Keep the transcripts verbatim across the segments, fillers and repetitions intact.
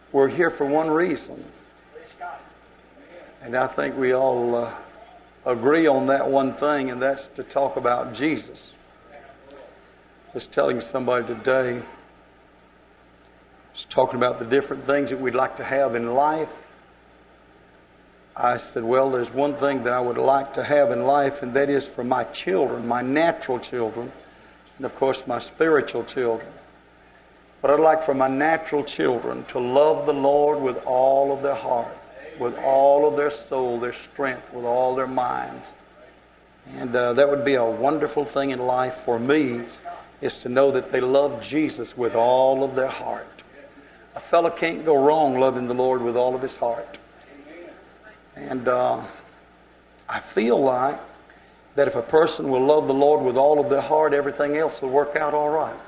we're here for one reason. And I think we all uh, agree on that one thing, and that's to talk about Jesus. Just telling somebody today, just talking about the different things that we'd like to have in life. I said, well, there's one thing that I would like to have in life, and that is for my children, my natural children, and of course my spiritual children. But I'd like for my natural children to love the Lord with all of their heart, with all of their soul, their strength, with all their minds. And uh, that would be a wonderful thing in life for me, is to know that they love Jesus with all of their heart. A fellow can't go wrong loving the Lord with all of his heart. And uh, I feel like that if a person will love the Lord with all of their heart, everything else will work out all right.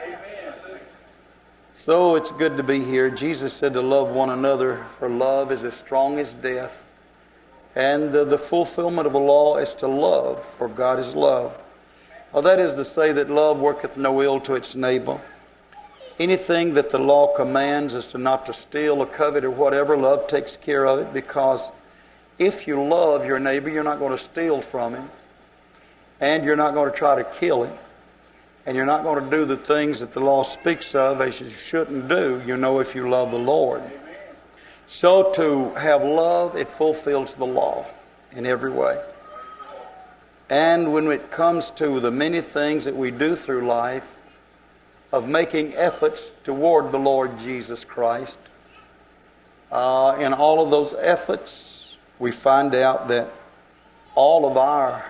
So it's good to be here. Jesus said to love one another, for love is as strong as death. And uh, the fulfillment of the law is to love, for God is love. Well, that is to say that love worketh no ill to its neighbor. Anything that the law commands is to not to steal or covet or whatever. Love takes care of it, because if you love your neighbor, you're not going to steal from him, and you're not going to try to kill him, and you're not going to do the things that the law speaks of as you shouldn't do, you know, if you love the Lord. So to have love, it fulfills the law in every way. And when it comes to the many things that we do through life, of making efforts toward the Lord Jesus Christ, uh, in all of those efforts, we find out that all of our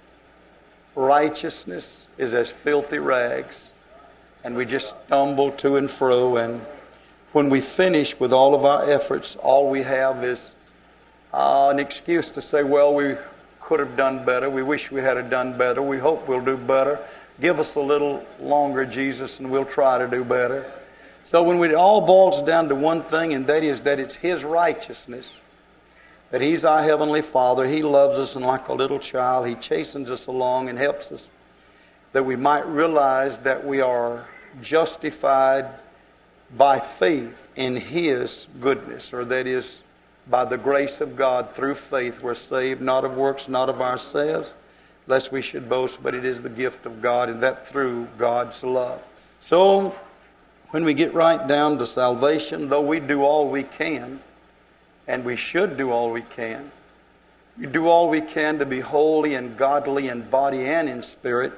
righteousness is as filthy rags, and we just stumble to and fro. And when we finish with all of our efforts, all we have is uh, an excuse to say, well, we could have done better. We wish we had done better. We hope we'll do better. Give us a little longer, Jesus, and we'll try to do better. So when it all boils down to one thing, and that is that it's His righteousness, that He's our Heavenly Father. He loves us, and like a little child, He chastens us along and helps us, that we might realize that we are justified by faith in His goodness, or that is, by the grace of God through faith. We're saved not of works, not of ourselves, lest we should boast, but it is the gift of God, and that through God's love. So, when we get right down to salvation, though we do all we can, and we should do all we can, we do all we can to be holy and godly in body and in spirit.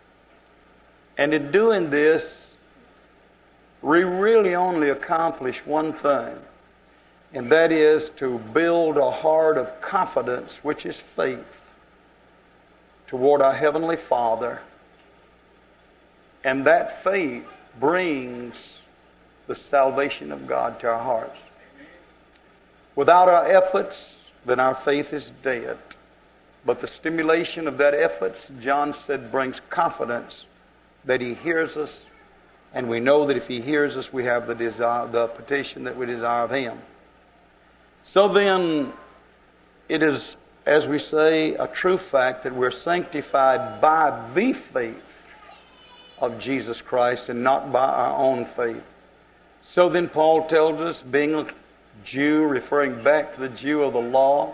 And in doing this, we really only accomplish one thing, and that is to build a heart of confidence, which is faith, toward our Heavenly Father. And that faith brings the salvation of God to our hearts. Without our efforts, then our faith is dead. But the stimulation of that efforts, John said, brings confidence that He hears us, and we know that if He hears us, we have the desire, the petition that we desire of Him. So then, it is, as we say, a true fact that we're sanctified by the faith of Jesus Christ and not by our own faith. So then Paul tells us, being a Jew, referring back to the Jew of the law,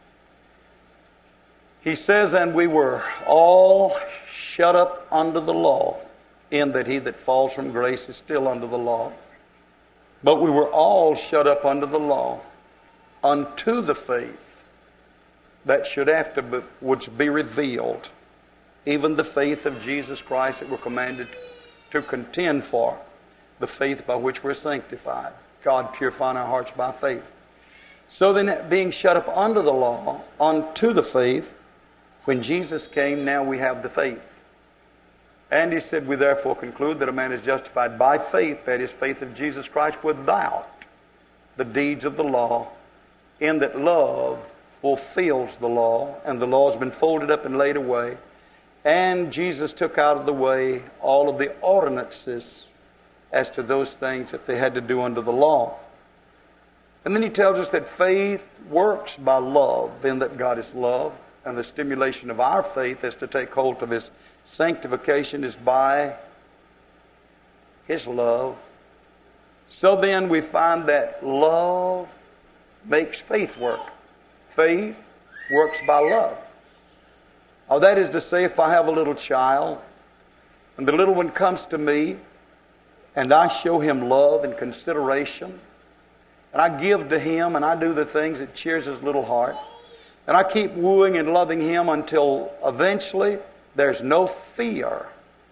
he says, and we were all shut up under the law, in that he that falls from grace is still under the law. But we were all shut up under the law unto the faith that should after be, would be revealed, even the faith of Jesus Christ that we're commanded to contend for, the faith by which we're sanctified, God purifying our hearts by faith. So then, being shut up under the law unto the faith, when Jesus came, now we have the faith. And he said, we therefore conclude that a man is justified by faith, that is, faith of Jesus Christ, without the deeds of the law, in that love fulfills the law, and the law has been folded up and laid away. And Jesus took out of the way all of the ordinances as to those things that they had to do under the law. And then he tells us that faith works by love, in that God is love, and the stimulation of our faith is to take hold of His sanctification is by His love. So then we find that love makes faith work. Faith works by love. Oh, that is to say, if I have a little child, and the little one comes to me, and I show him love and consideration, and I give to him, and I do the things that cheers his little heart, and I keep wooing and loving him until eventually there's no fear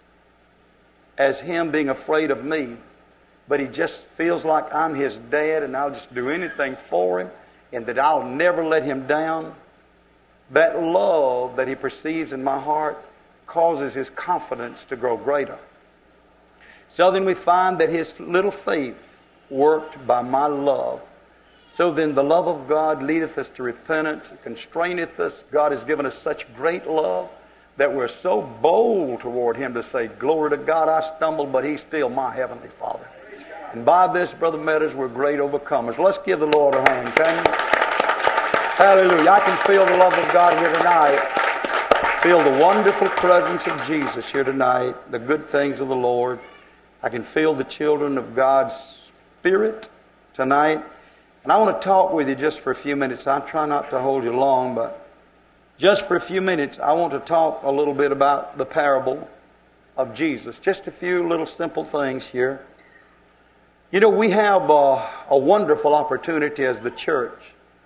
as him being afraid of me, but he just feels like I'm his dad and I'll just do anything for him and that I'll never let him down. That love that he perceives in my heart causes his confidence to grow greater. So then we find that his little faith worked by my love. So then the love of God leadeth us to repentance, constraineth us. God has given us such great love that we're so bold toward him to say, glory to God, I stumbled, but he's still my heavenly Father. And by this, Brother Meadows, we're great overcomers. Let's give the Lord a hand, can you? Hallelujah. I can feel the love of God here tonight. Feel the wonderful presence of Jesus here tonight, the good things of the Lord. I can feel the children of God's Spirit tonight. And I want to talk with you just for a few minutes. I try not to hold you long, but just for a few minutes, I want to talk a little bit about the parable of Jesus. Just a few little simple things here. You know, we have a, a wonderful opportunity as the church.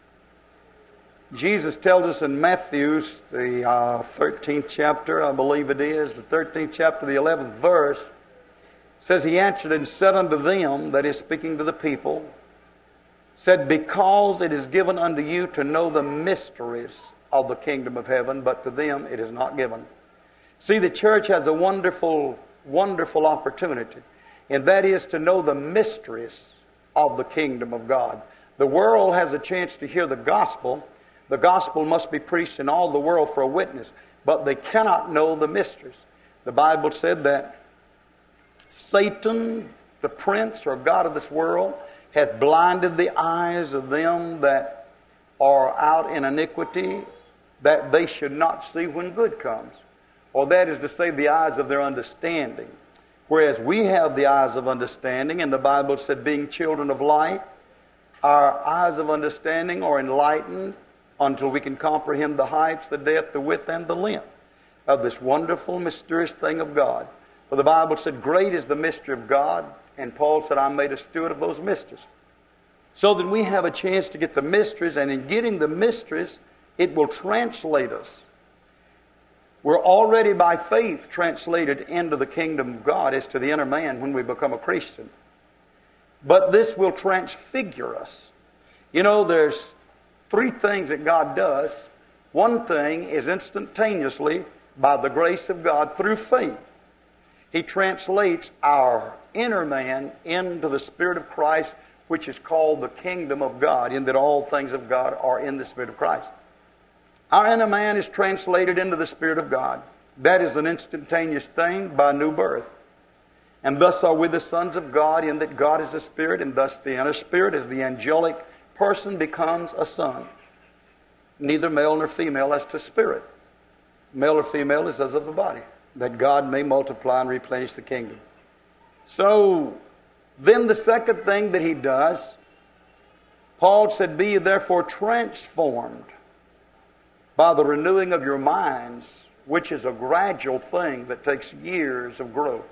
Jesus tells us in Matthew, the uh, thirteenth chapter, I believe it is, the thirteenth chapter, the eleventh verse, says, he answered and said unto them, that is speaking to the people, said, because it is given unto you to know the mysteries of the kingdom of heaven, but to them it is not given. See, the church has a wonderful, wonderful opportunity, and that is to know the mysteries of the kingdom of God. The world has a chance to hear the gospel. The gospel must be preached in all the world for a witness, but they cannot know the mysteries. The Bible said that Satan, the prince or god of this world, hath blinded the eyes of them that are out in iniquity, that they should not see when good comes. Or that is to say, the eyes of their understanding. Whereas we have the eyes of understanding, and the Bible said, being children of light, our eyes of understanding are enlightened until we can comprehend the heights, the depth, the width, and the length of this wonderful, mysterious thing of God. For the Bible said, great is the mystery of God, and Paul said, I'm made a steward of those mysteries. So that we have a chance to get the mysteries, and in getting the mysteries, it will translate us. We're already by faith translated into the kingdom of God as to the inner man when we become a Christian. But this will transfigure us. You know, there's three things that God does. One thing is instantaneously, by the grace of God, through faith. He translates our inner man into the Spirit of Christ, which is called the kingdom of God, in that all things of God are in the Spirit of Christ. Our inner man is translated into the Spirit of God. That is an instantaneous thing by new birth. And thus are we the sons of God, in that God is a Spirit, and thus the inner spirit, as the angelic person, becomes a son. Neither male nor female as to spirit. Male or female is as of the body, that God may multiply and replenish the kingdom. So, then the second thing that he does, Paul said, be ye therefore transformed by the renewing of your minds, which is a gradual thing that takes years of growth.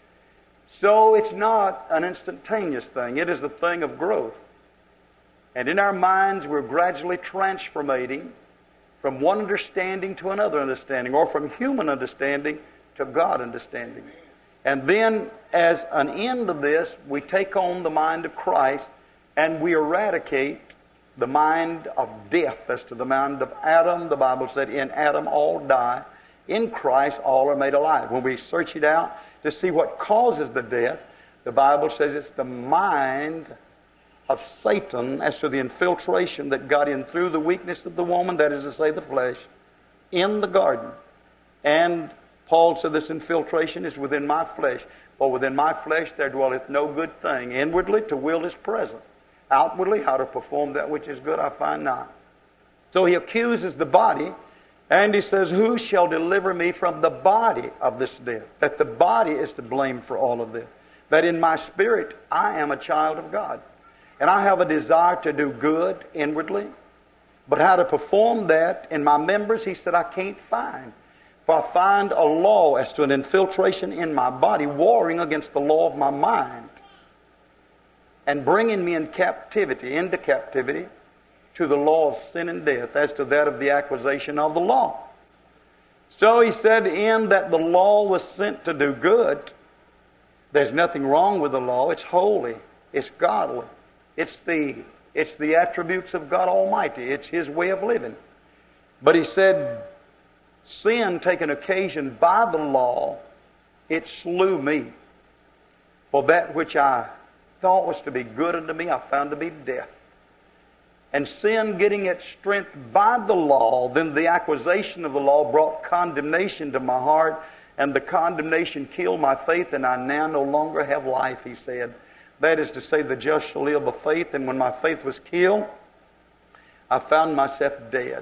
So it's not an instantaneous thing. It is a thing of growth. And in our minds, we're gradually transformating from one understanding to another understanding, or from human understanding to God understanding. And then, as an end of this, we take on the mind of Christ, and we eradicate the mind of death as to the mind of Adam. The Bible said, in Adam all die. In Christ all are made alive. When we search it out to see what causes the death, the Bible says it's the mind of Satan as to the infiltration that got in through the weakness of the woman, that is to say the flesh, in the garden. And Paul said this infiltration is within my flesh. For within my flesh there dwelleth no good thing. Inwardly to will is present. Outwardly how to perform that which is good I find not. So he accuses the body, and he says, who shall deliver me from the body of this death? That the body is to blame for all of this. that in my spirit I am a child of God. And I have a desire to do good inwardly. But how to perform that in my members, he said, I can't find. For I find a law as to an infiltration in my body, warring against the law of my mind, and bringing me in captivity, into captivity, to the law of sin and death, as to that of the acquisition of the law. So he said, in that the law was sent to do good, there's nothing wrong with the law. It's holy. It's godly. It's the, it's the attributes of God Almighty. It's His way of living. But he said, sin taken occasion by the law, it slew me. For that which I thought was to be good unto me, I found to be death. And sin getting its strength by the law, then the acquisition of the law brought condemnation to my heart, and the condemnation killed my faith, and I now no longer have life, he said. That is to say, the just shall live by faith, and when my faith was killed, I found myself dead.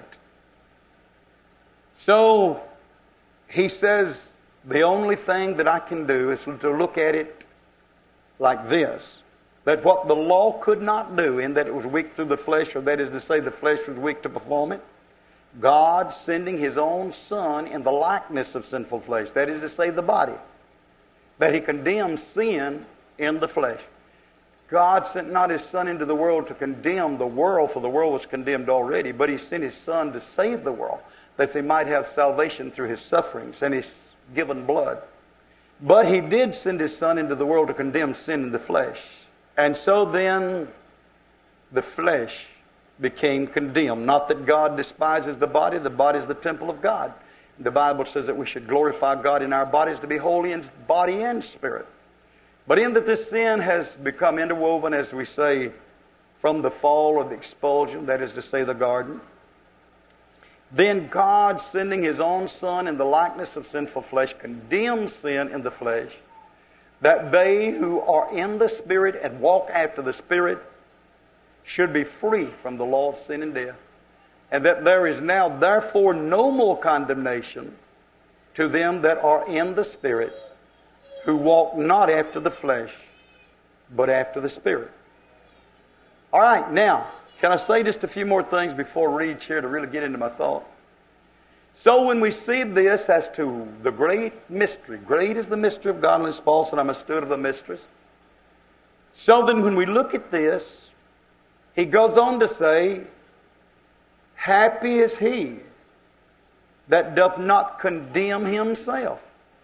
So, he says, the only thing that I can do is to look at it like this. That what the law could not do, in that it was weak through the flesh, or that is to say the flesh was weak to perform it, God sending His own Son in the likeness of sinful flesh, that is to say the body, that He condemned sin in the flesh. God sent not His Son into the world to condemn the world, for the world was condemned already, but He sent His Son to save the world, that they might have salvation through His sufferings and His given blood. But He did send His Son into the world to condemn sin in the flesh. And so then the flesh became condemned. Not that God despises the body. The body is the temple of God. The Bible says that we should glorify God in our bodies, to be holy in body and spirit. But in that this sin has become interwoven, as we say, from the fall of the expulsion, that is to say the garden, then God, sending His own Son in the likeness of sinful flesh, condemns sin in the flesh, that they who are in the Spirit and walk after the Spirit should be free from the law of sin and death. And that there is now therefore no more condemnation to them that are in the Spirit, who walk not after the flesh, but after the Spirit. All right, now, can I say just a few more things before I read here to really get into my thought? So when we see this as to the great mystery, great is the mystery of godliness, Paul said, I'm a student of the mysteries. So then when we look at this, he goes on to say, happy is he that doth not condemn himself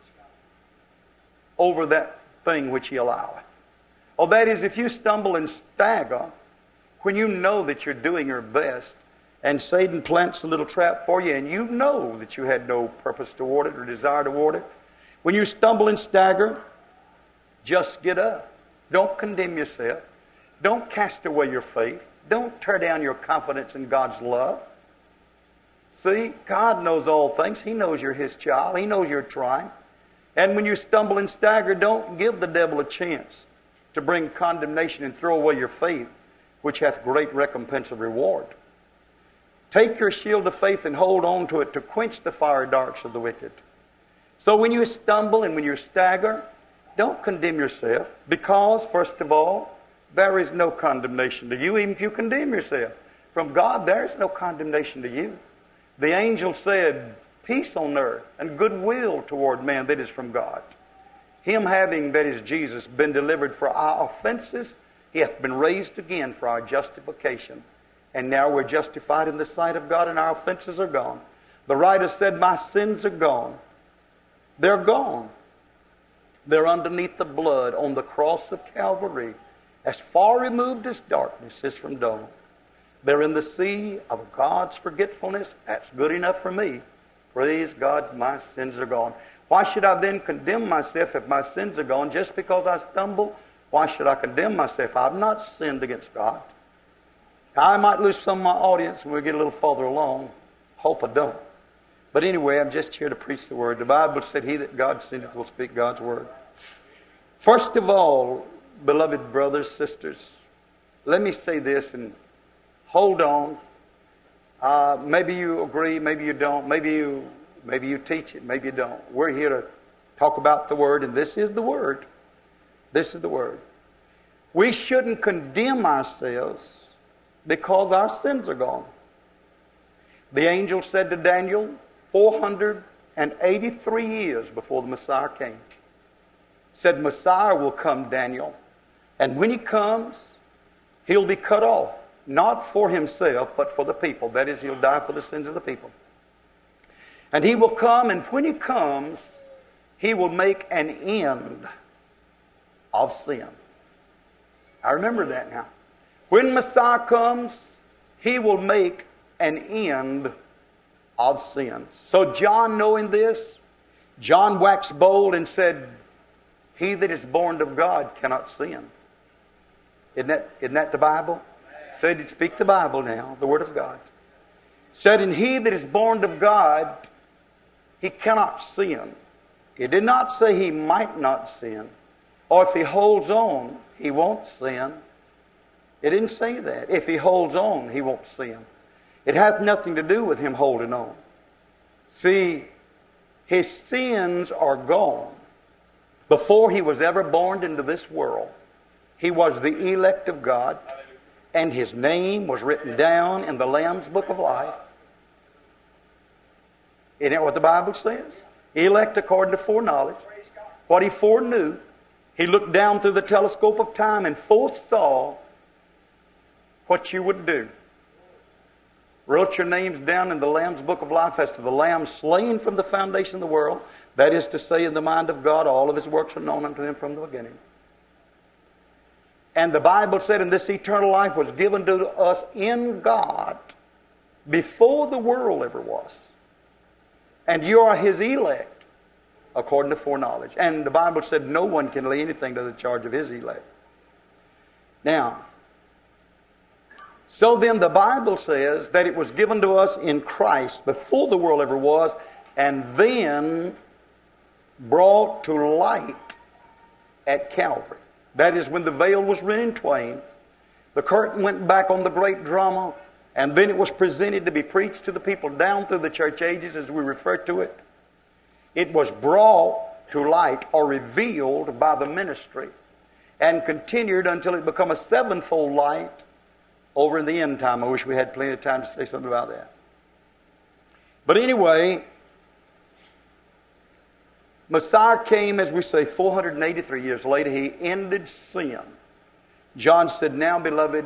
over that thing which he alloweth. Oh, that is, if you stumble and stagger, when you know that you're doing your best, and Satan plants a little trap for you, and you know that you had no purpose toward it or desire toward it. When you stumble and stagger, just get up. Don't condemn yourself. Don't cast away your faith. Don't tear down your confidence in God's love. See, God knows all things. He knows you're His child. He knows you're trying. And when you stumble and stagger, don't give the devil a chance to bring condemnation and throw away your faith, which hath great recompense of reward. Take your shield of faith and hold on to it to quench the fiery darts of the wicked. So when you stumble and when you stagger, don't condemn yourself, because, first of all, there is no condemnation to you, even if you condemn yourself. From God, there is no condemnation to you. The angel said, peace on earth and goodwill toward man, that is from God. Him having, that is Jesus, been delivered for our offenses, He hath been raised again for our justification. And now we're justified in the sight of God, and our offenses are gone. The writer said, my sins are gone. They're gone. They're underneath the blood on the cross of Calvary, as far removed as darkness is from dawn. They're in the sea of God's forgetfulness. That's good enough for me. Praise God, my sins are gone. Why should I then condemn myself if my sins are gone just because I stumble? Why should I condemn myself? I've not sinned against God. I might lose some of my audience when we get a little further along. Hope I don't. But anyway, I'm just here to preach the Word. The Bible said, he that God sendeth will speak God's Word. First of all, beloved brothers, sisters, let me say this and hold on. Uh, maybe you agree, maybe you don't. Maybe you, maybe you teach it, maybe you don't. We're here to talk about the Word, and this is the Word. This is the word. We shouldn't condemn ourselves because our sins are gone. The angel said to Daniel, four hundred eighty-three years before the Messiah came, said, Messiah will come, Daniel, and when he comes, he'll be cut off, not for himself, but for the people. That is, he'll die for the sins of the people. And he will come, and when he comes, he will make an end of sin. I remember that now. When Messiah comes, he will make an end of sins. So John, knowing this, John waxed bold and said, he that is born of God cannot sin. Isn't that, isn't that the Bible? Said he'd speak the Bible now, the Word of God. Said, and he that is born of God, he cannot sin. It did not say he might not sin, or if he holds on, he won't sin. It didn't say that. If he holds on, he won't sin. It has nothing to do with him holding on. See, his sins are gone. Before he was ever born into this world, he was the elect of God, and his name was written down in the Lamb's Book of Life. Isn't that what the Bible says? Elect according to foreknowledge. What he foreknew, he looked down through the telescope of time and foresaw what you would do. Wrote your names down in the Lamb's Book of Life as to the Lamb slain from the foundation of the world. That is to say, in the mind of God, all of his works are known unto him from the beginning. And the Bible said, and this eternal life was given to us in God before the world ever was. And you are his elect according to foreknowledge. And the Bible said no one can lay anything to the charge of his elect. Now, so then the Bible says that it was given to us in Christ before the world ever was, and then brought to light at Calvary. That is when the veil was rent in twain, the curtain went back on the great drama, and then it was presented to be preached to the people down through the church ages as we refer to it. It was brought to light or revealed by the ministry and continued until it became a sevenfold light over in the end time. I wish we had plenty of time to say something about that. But anyway, Messiah came, as we say, four hundred eighty-three years later. He ended sin. John said, now, beloved,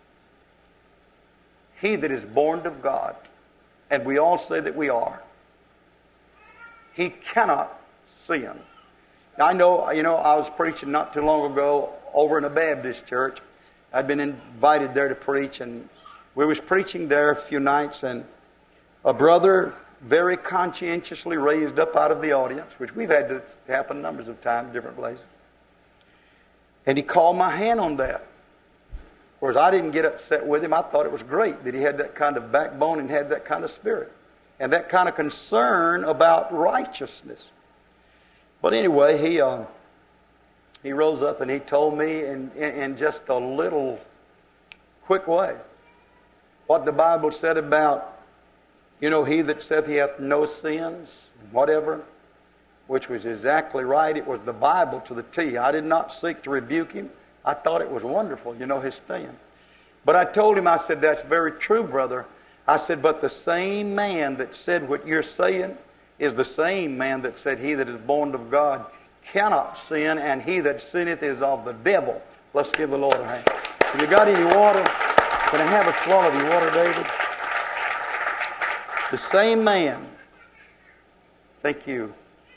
he that is born of God, and we all say that we are, he cannot sin. Now, I know, you know, I was preaching not too long ago over in a Baptist church. I'd been invited there to preach, and we was preaching there a few nights, and a brother very conscientiously raised up out of the audience, which we've had to happen numbers of times in different places. And he called my hand on that. Of course, I didn't get upset with him. I thought it was great that he had that kind of backbone and had that kind of spirit and that kind of concern about righteousness. But anyway, he uh, he rose up and he told me in, in, in just a little quick way what the Bible said about, you know, he that saith he hath no sins, whatever, which was exactly right. It was the Bible to the T. I did not seek to rebuke him. I thought it was wonderful, you know, his stand. But I told him, I said, that's very true, brother. I said, but the same man that said what you're saying is the same man that said he that is born of God cannot sin, and he that sinneth is of the devil. Let's give the Lord a hand. Have you got any water? Can I have a swallow of your water, David? The same man, thank you,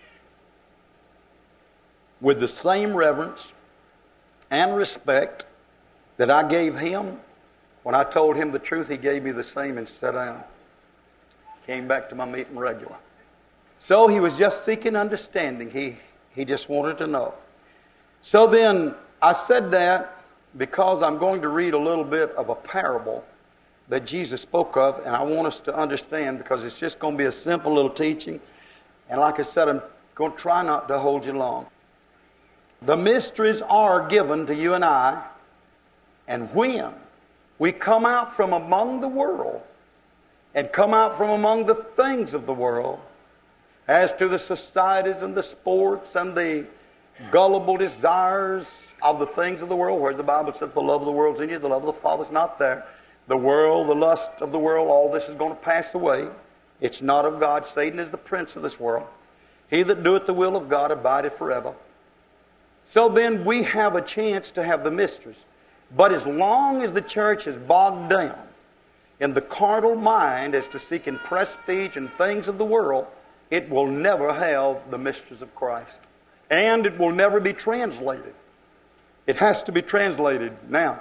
with the same reverence and respect that I gave him, when I told him the truth, he gave me the same and sat down. Came back to my meeting regular. So he was just seeking understanding. He, he just wanted to know. So then I said that because I'm going to read a little bit of a parable that Jesus spoke of, and I want us to understand because it's just going to be a simple little teaching. And like I said, I'm going to try not to hold you long. The mysteries are given to you and I, and when we come out from among the world and come out from among the things of the world, as to the societies and the sports and the gullible desires of the things of the world, where the Bible says the love of the world's in you, the love of the Father's not there. The world, the lust of the world, all this is going to pass away. It's not of God. Satan is the prince of this world. He that doeth the will of God abideth forever. So then we have a chance to have the mysteries. But as long as the church is bogged down in the carnal mind as to seeking prestige and things of the world, it will never have the mysteries of Christ. And it will never be translated. It has to be translated. Now,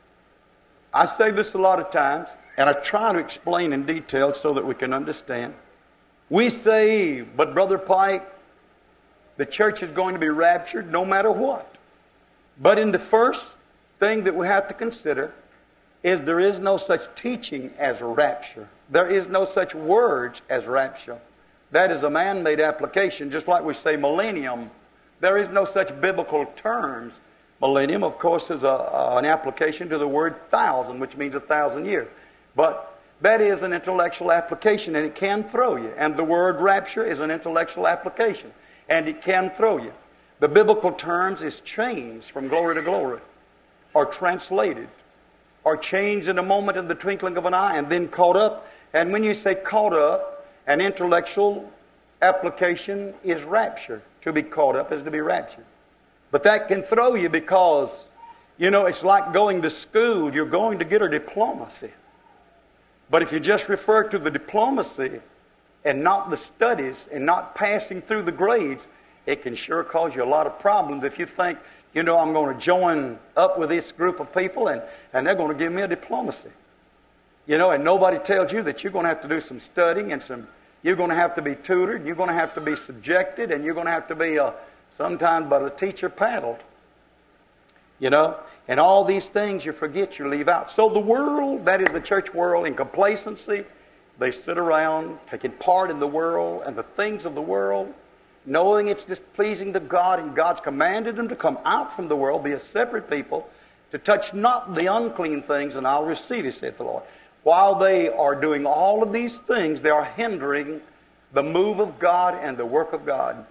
I say this a lot of times, and I try to explain in detail so that we can understand. We say, but Brother Pike, the church is going to be raptured no matter what. But in the first thing that we have to consider is there is no such teaching as rapture. There is no such words as rapture. That is a man-made application, just like we say millennium. There is no such biblical terms. Millennium, of course, is a, uh, an application to the word thousand, which means a thousand years. But that is an intellectual application, and it can throw you. And the word rapture is an intellectual application, and it can throw you. The biblical terms is changed from glory to glory, or translated, or changed in a moment in the twinkling of an eye, and then caught up. And when you say caught up, an intellectual application is rapture. To be caught up is to be raptured. But that can throw you because, you know, it's like going to school. You're going to get a diplomacy. But if you just refer to the diplomacy and not the studies and not passing through the grades, it can sure cause you a lot of problems if you think, you know, I'm going to join up with this group of people and, and they're going to give me a diplomacy. You know, and nobody tells you that you're going to have to do some studying and some, you're going to have to be tutored, you're going to have to be subjected, and you're going to have to be uh, sometimes by the teacher paddled. You know, and all these things you forget, you leave out. So the world, that is the church world, in complacency, they sit around taking part in the world and the things of the world, knowing it's displeasing to God, and God's commanded them to come out from the world, be a separate people, to touch not the unclean things, and I'll receive it, saith the Lord. While they are doing all of these things, they are hindering the move of God and the work of God.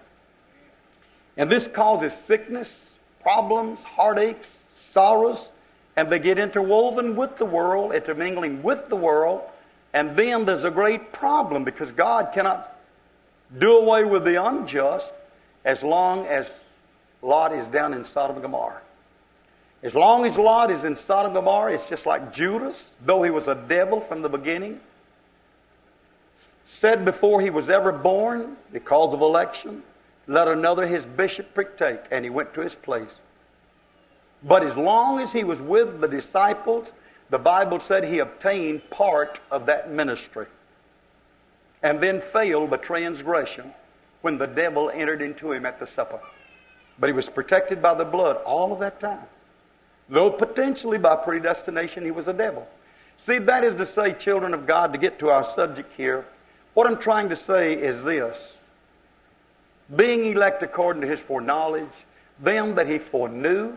And this causes sickness, problems, heartaches, sorrows, and they get interwoven with the world, intermingling with the world, and then there's a great problem because God cannot do away with the unjust as long as Lot is down in Sodom and Gomorrah. As long as Lot is in Sodom and Gomorrah, it's just like Judas, though he was a devil from the beginning, said before he was ever born, because of election, let another his bishopric take, and he went to his place. But as long as he was with the disciples, the Bible said he obtained part of that ministry, and then failed by transgression when the devil entered into him at the supper. But he was protected by the blood all of that time. Though potentially by predestination he was a devil. See, that is to say, children of God, to get to our subject here, what I'm trying to say is this. Being elect according to his foreknowledge, them that he foreknew,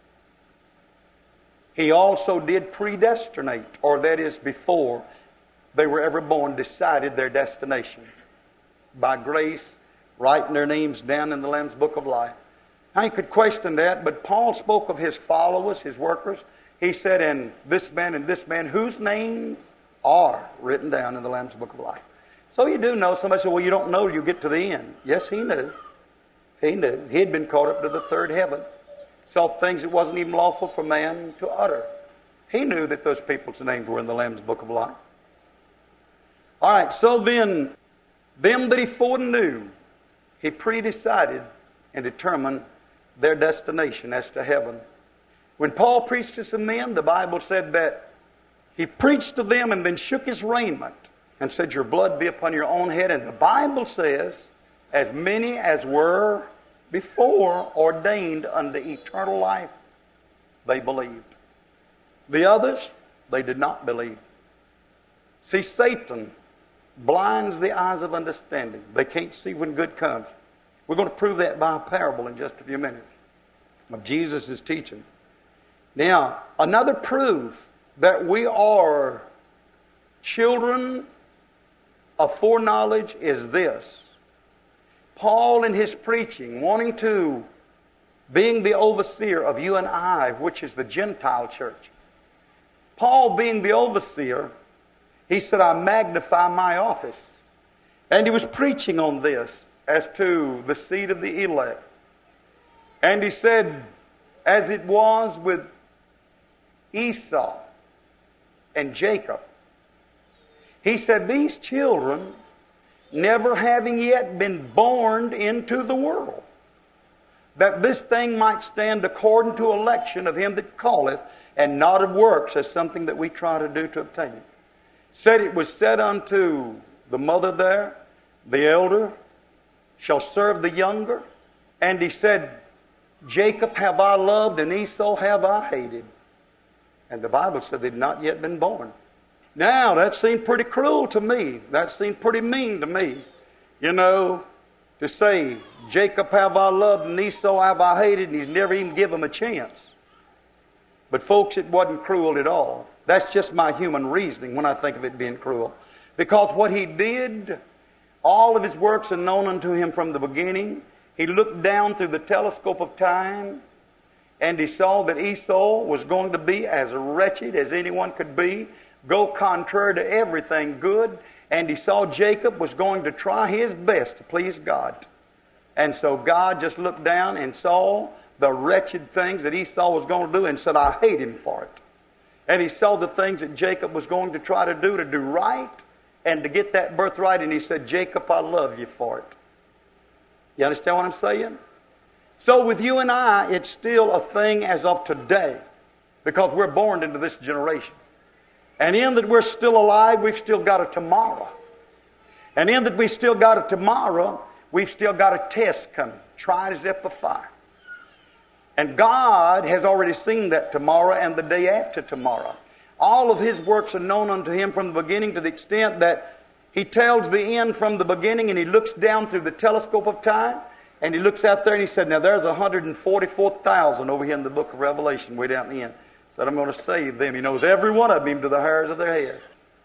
he also did predestinate, or that is before they were ever born, decided their destination. By grace, writing their names down in the Lamb's Book of Life. I could question that, but Paul spoke of his followers, his workers. He said, and this man and this man, whose names are written down in the Lamb's Book of Life. So you do know. Somebody said, well, you don't know, you get to the end. Yes, he knew. He knew. He had been caught up to the third heaven. Saw things that wasn't even lawful for man to utter. He knew that those people's names were in the Lamb's Book of Life. All right, so then, them that he foreknew, he predecided and determined their destination as to heaven. When Paul preached to some men, the Bible said that he preached to them and then shook his raiment and said, your blood be upon your own head. And the Bible says, as many as were before ordained unto eternal life, they believed. The others, they did not believe. See, Satan blinds the eyes of understanding. They can't see when good comes. We're going to prove that by a parable in just a few minutes of Jesus' teaching. Now, another proof that we are children of foreknowledge is this. Paul in his preaching, wanting to being the overseer of you and I, which is the Gentile church. Paul being the overseer, he said, I magnify my office. And he was preaching on this as to the seed of the elect. And he said, as it was with Esau and Jacob, he said, these children, never having yet been born into the world, that this thing might stand according to election of him that calleth, and not of works, as something that we try to do to obtain it. Said it was said unto the mother there, the elder shall serve the younger. And he said, Jacob have I loved, and Esau have I hated. And the Bible said they'd not yet been born. Now, that seemed pretty cruel to me. That seemed pretty mean to me. You know, to say, Jacob have I loved, and Esau have I hated, and he's never even give him a chance. But folks, it wasn't cruel at all. That's just my human reasoning when I think of it being cruel. Because what he did, all of his works are known unto him from the beginning. He looked down through the telescope of time, and he saw that Esau was going to be as wretched as anyone could be, go contrary to everything good, and he saw Jacob was going to try his best to please God. And so God just looked down and saw the wretched things that Esau was going to do and said, I hate him for it. And he saw the things that Jacob was going to try to do to do right and to get that birthright, and he said, Jacob, I love you for it. You understand what I'm saying? So with you and I, it's still a thing as of today, because we're born into this generation. And in that we're still alive, we've still got a tomorrow. And in that we've still got a tomorrow, we've still got a test coming, tried as if by fire. And God has already seen that tomorrow and the day after tomorrow. All of his works are known unto him from the beginning, to the extent that he tells the end from the beginning, and he looks down through the telescope of time, and he looks out there and he said, now there's one hundred forty-four thousand over here in the book of Revelation, way down at the end. Said, I'm going to save them. He knows every one of them to the hairs of their head.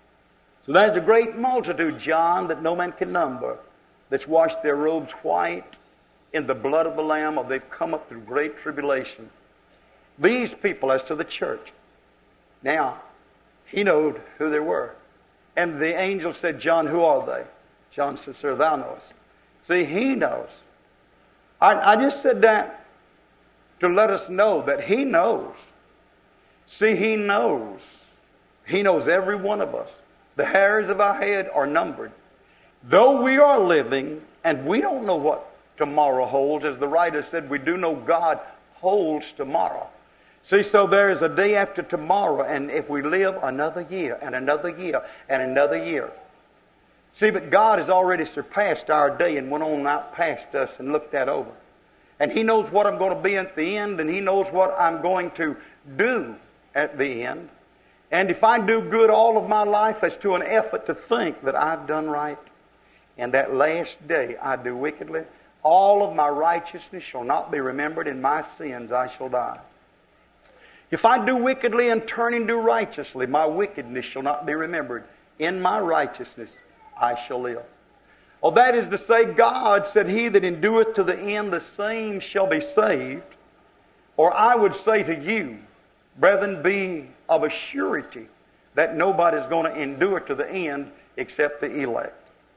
So there's a great multitude, John, that no man can number, that's washed their robes white in the blood of the Lamb, or they've come up through great tribulation. These people, as to the church. Now, he knowed who they were. And the angel said, John, who are they? John said, sir, thou knowest. See, he knows. I, I just said that to let us know that he knows. See, he knows. He knows every one of us. The hairs of our head are numbered. Though we are living, and we don't know what tomorrow holds, as the writer said, we do know God holds tomorrow. See, so there is a day after tomorrow, and if we live another year, and another year, and another year. See, but God has already surpassed our day and went on out past us and looked that over. And he knows what I'm going to be at the end, and he knows what I'm going to do at the end. And if I do good all of my life as to an effort to think that I've done right, and that last day I do wickedly, all of my righteousness shall not be remembered, in my sins I shall die. If I do wickedly and turn and do righteously, my wickedness shall not be remembered. In my righteousness I shall live. Oh, that is to say, God said, he that endureth to the end, the same shall be saved. Or I would say to you, brethren, be of a surety that nobody's going to endure to the end except the elect.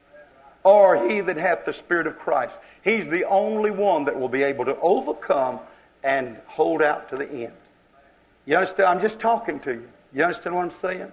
Or he that hath the Spirit of Christ. He's the only one that will be able to overcome and hold out to the end. You understand? I'm just talking to you. You understand what I'm saying?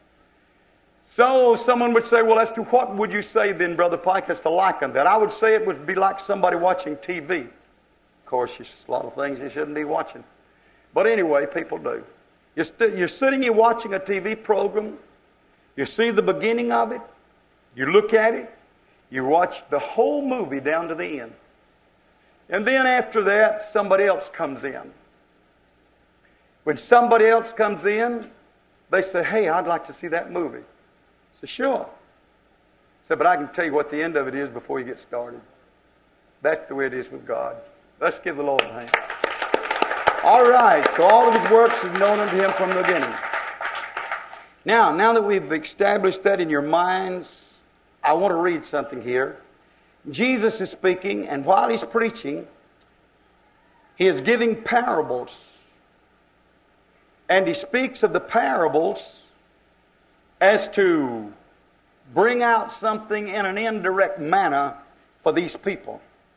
So someone would say, well, as to what would you say then, Brother Pike, as to liken that? I would say it would be like somebody watching T V. Of course, there's a lot of things you shouldn't be watching. But anyway, people do. You're, st- you're sitting here watching a T V program. You see the beginning of it. You look at it. You watch the whole movie down to the end. And then after that, somebody else comes in. When somebody else comes in, they say, hey, I'd like to see that movie. I say, sure. I say, but I can tell you what the end of it is before you get started. That's the way it is with God. Let's give the Lord a hand. All right, so all of his works is known unto him from the beginning. Now, now that we've established that in your minds, I want to read something here. Jesus is speaking, and while he's preaching, He is giving parables. And he speaks of the parables as to bring out something in an indirect manner for these people.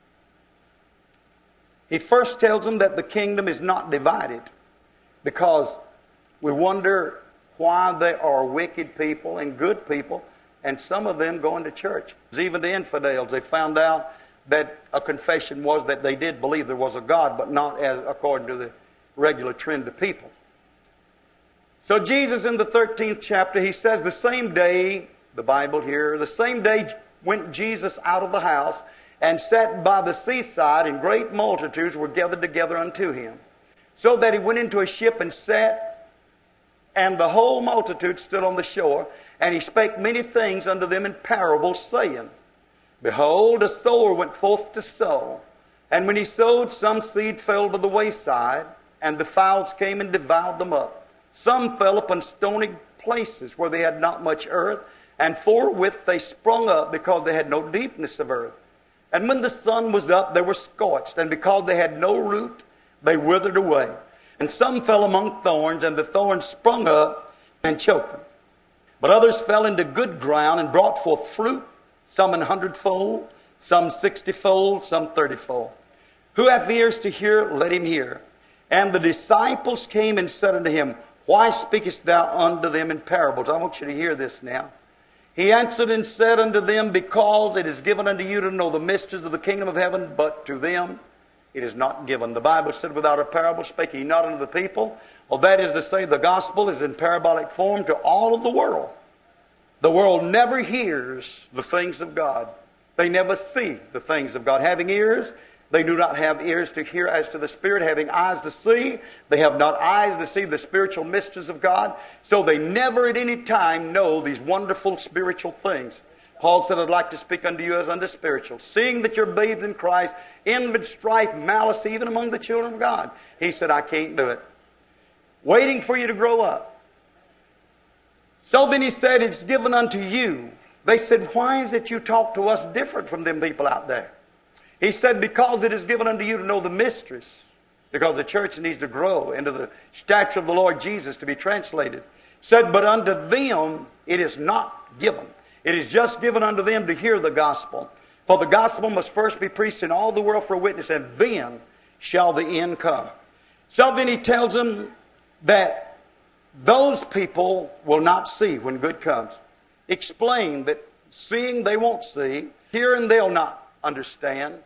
He first tells them that the kingdom is not divided, because we wonder why there are wicked people and good people, and some of them going to church. Even the infidels, they found out that a confession was that they did believe there was a God, but not as according to the regular trend of people. So Jesus in the thirteenth chapter, he says the same day, the Bible here, the same day went Jesus out of the house and sat by the seaside, and great multitudes were gathered together unto him. So that he went into a ship and sat, and the whole multitude stood on the shore, and he spake many things unto them in parables, saying, Behold, a sower went forth to sow. And when he sowed, some seed fell by the wayside, and the fowls came and devoured them up. Some fell upon stony places where they had not much earth, and forthwith they sprung up, because they had no deepness of earth. And when the sun was up, they were scorched, and because they had no root, they withered away. And some fell among thorns, and the thorns sprung up and choked them. But others fell into good ground and brought forth fruit, some an hundredfold, some sixtyfold, some thirtyfold. Who hath ears to hear, let him hear. And the disciples came and said unto him, Why speakest thou unto them in parables? I want you to hear this now. He answered and said unto them, Because it is given unto you to know the mysteries of the kingdom of heaven, but to them it is not given. The Bible said, Without a parable spake he not unto the people. Well, that is to say, the gospel is in parabolic form to all of the world. The world never hears the things of God. They never see the things of God. Having ears, they do not have ears to hear as to the Spirit. Having eyes to see, they have not eyes to see the spiritual mysteries of God. So they never at any time know these wonderful spiritual things. Paul said, I'd like to speak unto you as unto spiritual, seeing that you're babes in Christ, envy, strife, malice, even among the children of God. He said, I can't do it. Waiting for you to grow up. So then he said, it's given unto you. They said, why is it you talk to us different from them people out there? He said, because it is given unto you to know the mysteries. Because the church needs to grow into the stature of the Lord Jesus to be translated. Said, but unto them it is not given. It is just given unto them to hear the gospel. For the gospel must first be preached in all the world for a witness, and then shall the end come. So then he tells them that those people will not see when good comes. Explain that seeing they won't see, hearing they'll not understand.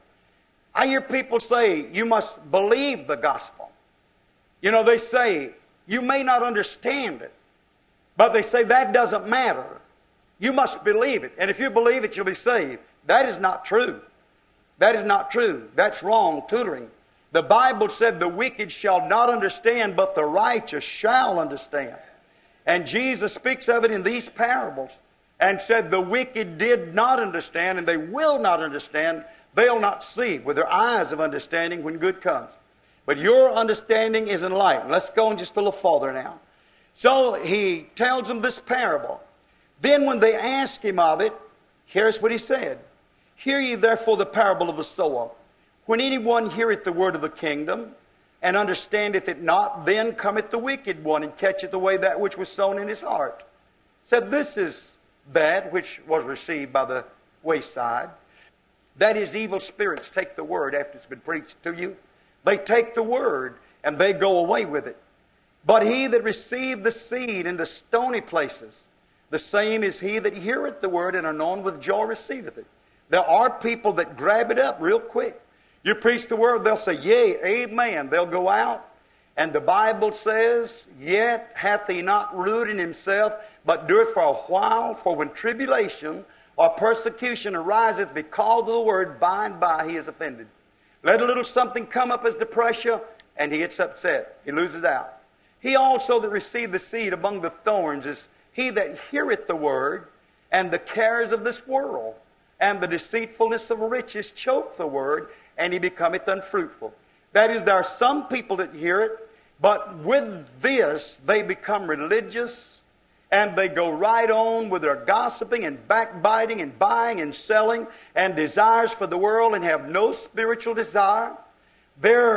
I hear people say, you must believe the gospel. You know, they say, you may not understand it, but they say that doesn't matter. You must believe it. And if you believe it, you'll be saved. That is not true. That is not true. That's wrong tutoring. The Bible said the wicked shall not understand, but the righteous shall understand. And Jesus speaks of it in these parables and said the wicked did not understand, and they will not understand. They'll not see with their eyes of understanding when good comes. But your understanding is enlightened. Let's go on just a little farther now. So he tells them this parable. Then when they ask him of it, here's what he said. Hear ye therefore the parable of the sower. When anyone heareth the word of the kingdom, and understandeth it not, then cometh the wicked one, and catcheth away that which was sown in his heart. Said, this is that which was received by the wayside. That is, evil spirits take the word after it's been preached to you. They take the word, and they go away with it. But he that received the seed into stony places, the same is he that heareth the word, and anon with joy receiveth it. There are people that grab it up real quick. You preach the word, they'll say, yea, amen. They'll go out, and the Bible says, yet hath he not rooted in himself, but doeth for a while. For when tribulation or persecution ariseth because of the word, by and by he is offended. Let a little something come up as the pressure, and he gets upset. He loses out. He also that received the seed among the thorns is he that heareth the word, and the cares of this world, and the deceitfulness of riches choke the word, and he becometh unfruitful. That is, there are some people that hear it, but with this they become religious, and they go right on with their gossiping and backbiting and buying and selling and desires for the world, and have no spiritual desire. Their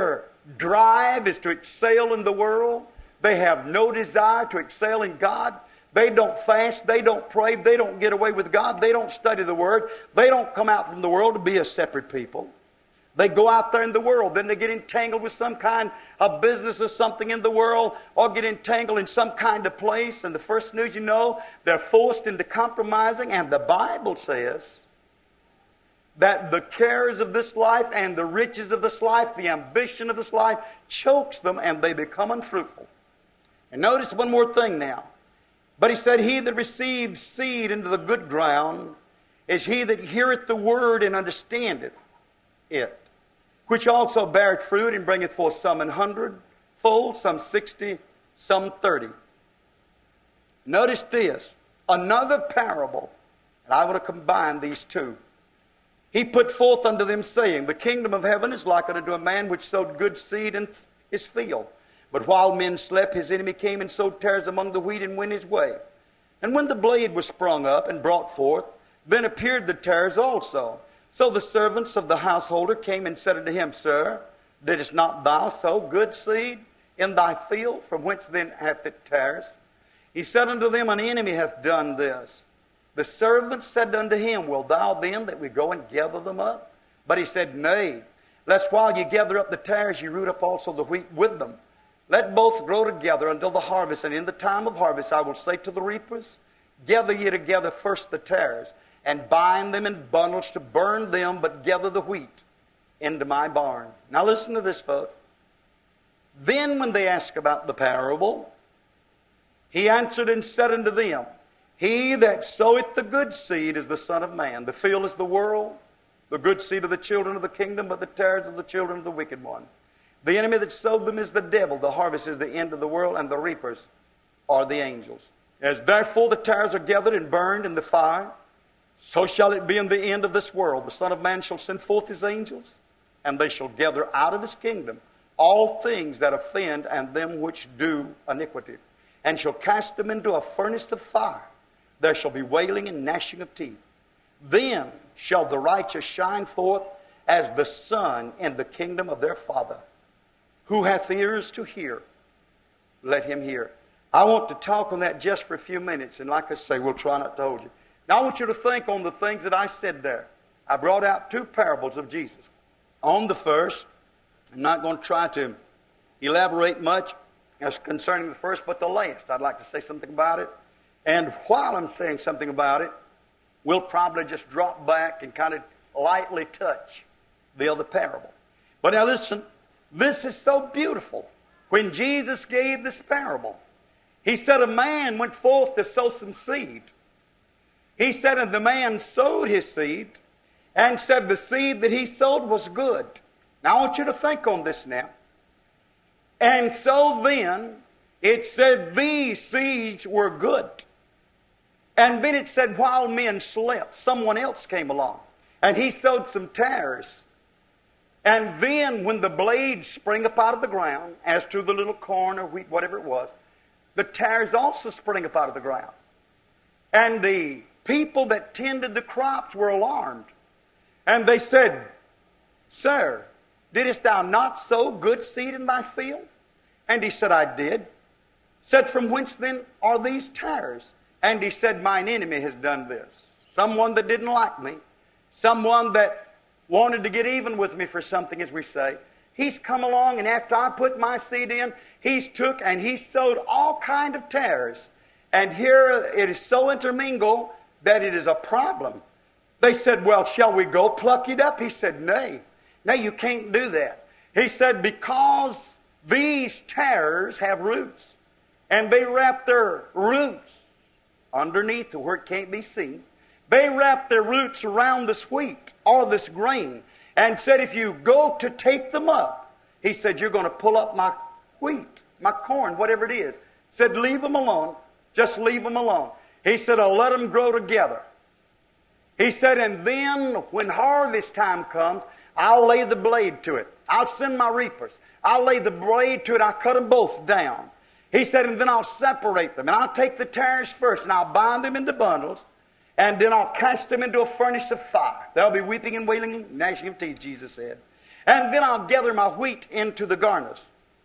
drive is to excel in the world. They have no desire to excel in God. They don't fast. They don't pray. They don't get away with God. They don't study the Word. They don't come out from the world to be a separate people. They go out there in the world. Then they get entangled with some kind of business or something in the world, or get entangled in some kind of place. And the first news you know, they're forced into compromising. And the Bible says that the cares of this life and the riches of this life, the ambition of this life, chokes them and they become unfruitful. And notice one more thing now. But he said, he that received seed into the good ground is he that heareth the word and understandeth it, which also beareth fruit and bringeth forth some an hundredfold, some sixty, some thirty. Notice this, another parable, and I want to combine these two. He put forth unto them, saying, the kingdom of heaven is likened unto a man which sowed good seed in his field. But while men slept, his enemy came and sowed tares among the wheat and went his way. And when the blade was sprung up and brought forth, then appeared the tares also. So the servants of the householder came and said unto him, Sir, didst not thou sow good seed in thy field? From whence then hath it tares? He said unto them, an enemy hath done this. The servants said unto him, Wilt thou then that we go and gather them up? But he said, Nay, lest while ye gather up the tares, ye root up also the wheat with them. Let both grow together until the harvest. And in the time of harvest I will say to the reapers, Gather ye together first the tares, and bind them in bundles to burn them, but gather the wheat into my barn. Now listen to this, folks. Then when they asked about the parable, he answered and said unto them, He that soweth the good seed is the Son of Man. The field is the world, the good seed of the children of the kingdom, but the tares of the children of the wicked one. The enemy that sowed them is the devil. The harvest is the end of the world, and the reapers are the angels. As therefore the tares are gathered and burned in the fire, so shall it be in the end of this world. The Son of Man shall send forth his angels, and they shall gather out of his kingdom all things that offend and them which do iniquity, and shall cast them into a furnace of fire. There shall be wailing and gnashing of teeth. Then shall the righteous shine forth as the sun in the kingdom of their Father. Who hath ears to hear, let him hear. I want to talk on that just for a few minutes, and like I say, we'll try not to hold you. Now I want you to think on the things that I said there. I brought out two parables of Jesus. On the first, I'm not going to try to elaborate much as concerning the first, but the last. I'd like to say something about it. And while I'm saying something about it, we'll probably just drop back and kind of lightly touch the other parable. But now listen, this is so beautiful. When Jesus gave this parable, he said a man went forth to sow some seed. He said, and the man sowed his seed, and said the seed that he sowed was good. Now I want you to think on this now. And so then, it said these seeds were good. And then it said while men slept, someone else came along, and he sowed some tares. And then when the blades spring up out of the ground, as to the little corn or wheat, whatever it was, the tares also spring up out of the ground. And the people that tended the crops were alarmed. And they said, Sir, didst thou not sow good seed in thy field? And he said, I did. Said, from whence then are these tares? And he said, mine enemy has done this. Someone that didn't like me. Someone that wanted to get even with me for something, as we say. He's come along, and after I put my seed in, he's took and he sowed all kind of tares. And here it is so intermingled that it is a problem. They said, well, shall we go pluck it up? He said, nay. No, you can't do that. He said, because these tares have roots, and they wrap their roots underneath to where it can't be seen. They wrap their roots around this wheat or this grain, and said, if you go to take them up, he said, you're going to pull up my wheat, my corn, whatever it is. Said, leave them alone. Just leave them alone. He said, I'll let them grow together. He said, and then when harvest time comes, I'll lay the blade to it. I'll send my reapers. I'll lay the blade to it. I'll cut them both down. He said, and then I'll separate them. And I'll take the tares first, and I'll bind them into bundles, and then I'll cast them into a furnace of fire. There'll be weeping and wailing and gnashing of teeth, Jesus said. and then I'll gather my wheat into the garners.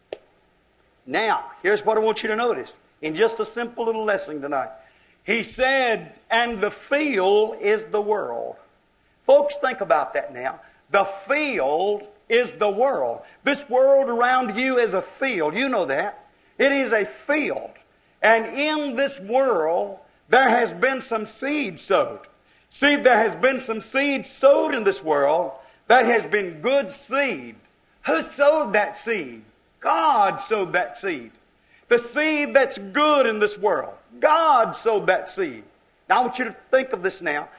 Now, here's what I want you to notice in just a simple little lesson tonight. He said, and the field is the world. Folks, think about that now. The field is the world. This world around you is a field. You know that. It is a field. And in this world, there has been some seed sowed. See, there has been some seed sowed in this world that has been good seed. Who sowed that seed? God sowed that seed. The seed that's good in this world. God sowed that seed. Now I want you to think of this now.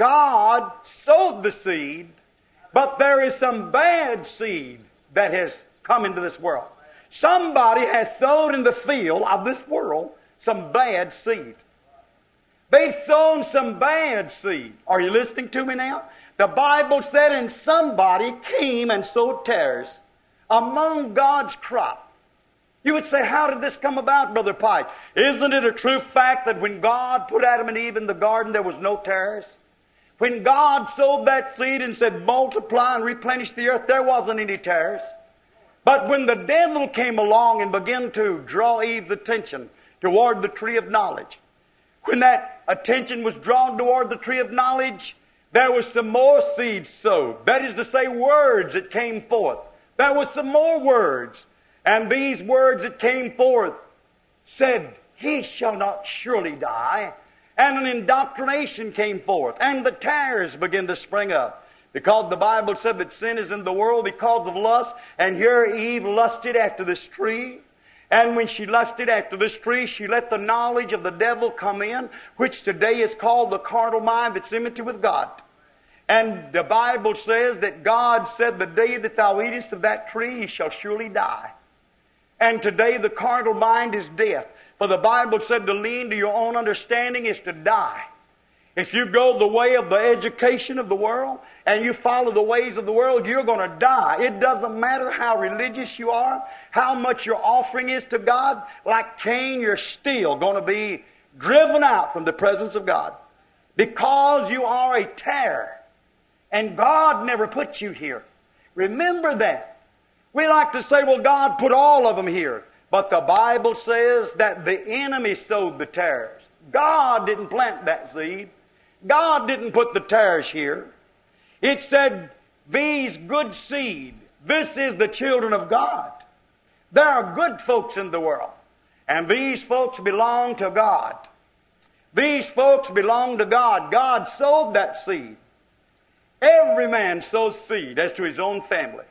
God sowed the seed, but there is some bad seed that has come into this world. Somebody has sowed in the field of this world some bad seed. They've sown some bad seed. Are you listening to me now? The Bible said, and somebody came and sowed tares among God's crop. You would say, how did this come about, Brother Pike? Isn't it a true fact that when God put Adam and Eve in the garden, there was no tares? When God sowed that seed and said, multiply and replenish the earth, there wasn't any tares. But when the devil came along and began to draw Eve's attention toward the tree of knowledge, when that attention was drawn toward the tree of knowledge, there was some more seeds sowed. That is to say, words that came forth. There was some more words. And these words that came forth said, he shall not surely die. And an indoctrination came forth. And the tares began to spring up. Because the Bible said that sin is in the world because of lust. And here Eve lusted after this tree. And when she lusted after this tree, she let the knowledge of the devil come in, which today is called the carnal mind that's enmity with God. And the Bible says that God said, the day that thou eatest of that tree, ye shall surely die. And today the carnal mind is death. For the Bible said to lean to your own understanding is to die. If you go the way of the education of the world and you follow the ways of the world, you're going to die. It doesn't matter how religious you are, how much your offering is to God. Like Cain, you're still going to be driven out from the presence of God. Because you are a tare. And God never put you here. Remember that. We like to say, well, God put all of them here. But the Bible says that the enemy sowed the tares. God didn't plant that seed. God didn't put the tares here. It said, these good seed, this is the children of God. There are good folks in the world. And these folks belong to God. These folks belong to God. God sowed that seed. Every man sows seed as to his own family.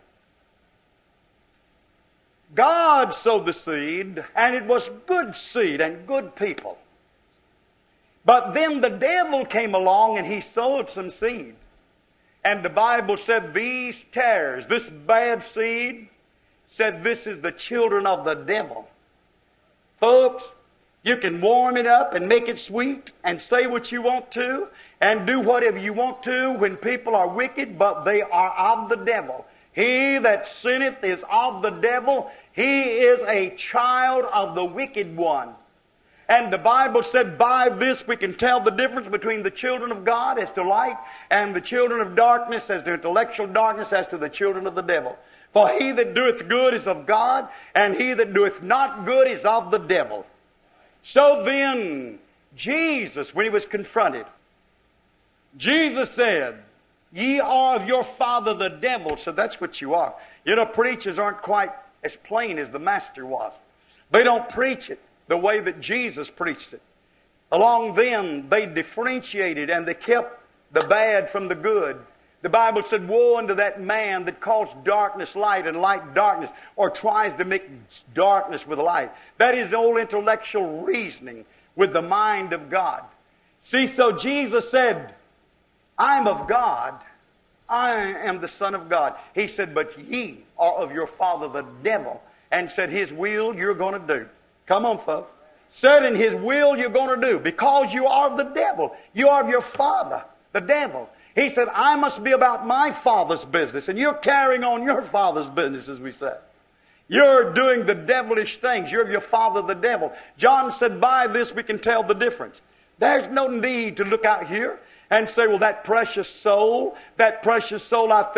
God sowed the seed, and it was good seed and good people. But then the devil came along and he sowed some seed. And the Bible said these tares, this bad seed, said this is the children of the devil. Folks, you can warm it up and make it sweet and say what you want to and do whatever you want to when people are wicked, but they are of the devil. He that sinneth is of the devil. He is a child of the wicked one. And the Bible said, by this we can tell the difference between the children of God as to light and the children of darkness as to intellectual darkness as to the children of the devil. For he that doeth good is of God, and he that doeth not good is of the devil. So then, Jesus, when he was confronted, Jesus said, ye are of your father the devil. So that's what you are. You know, preachers aren't quite as plain as the master was. They don't preach it the way that Jesus preached it. Along then, they differentiated and they kept the bad from the good. The Bible said, woe unto that man that calls darkness light and light darkness, or tries to make darkness with light. That is old intellectual reasoning with the mind of God. See, so Jesus said, I'm of God. I am the Son of God. He said, but ye are of your father the devil. And said, his will you're going to do. Come on, folks. Said in his will you're going to do. Because you are of the devil. You are of your father, the devil. He said, I must be about my father's business. And you're carrying on your father's business, as we say. You're doing the devilish things. You're of your father, the devil. John said, by this we can tell the difference. There's no need to look out here and say, well, that precious soul, that precious soul out there,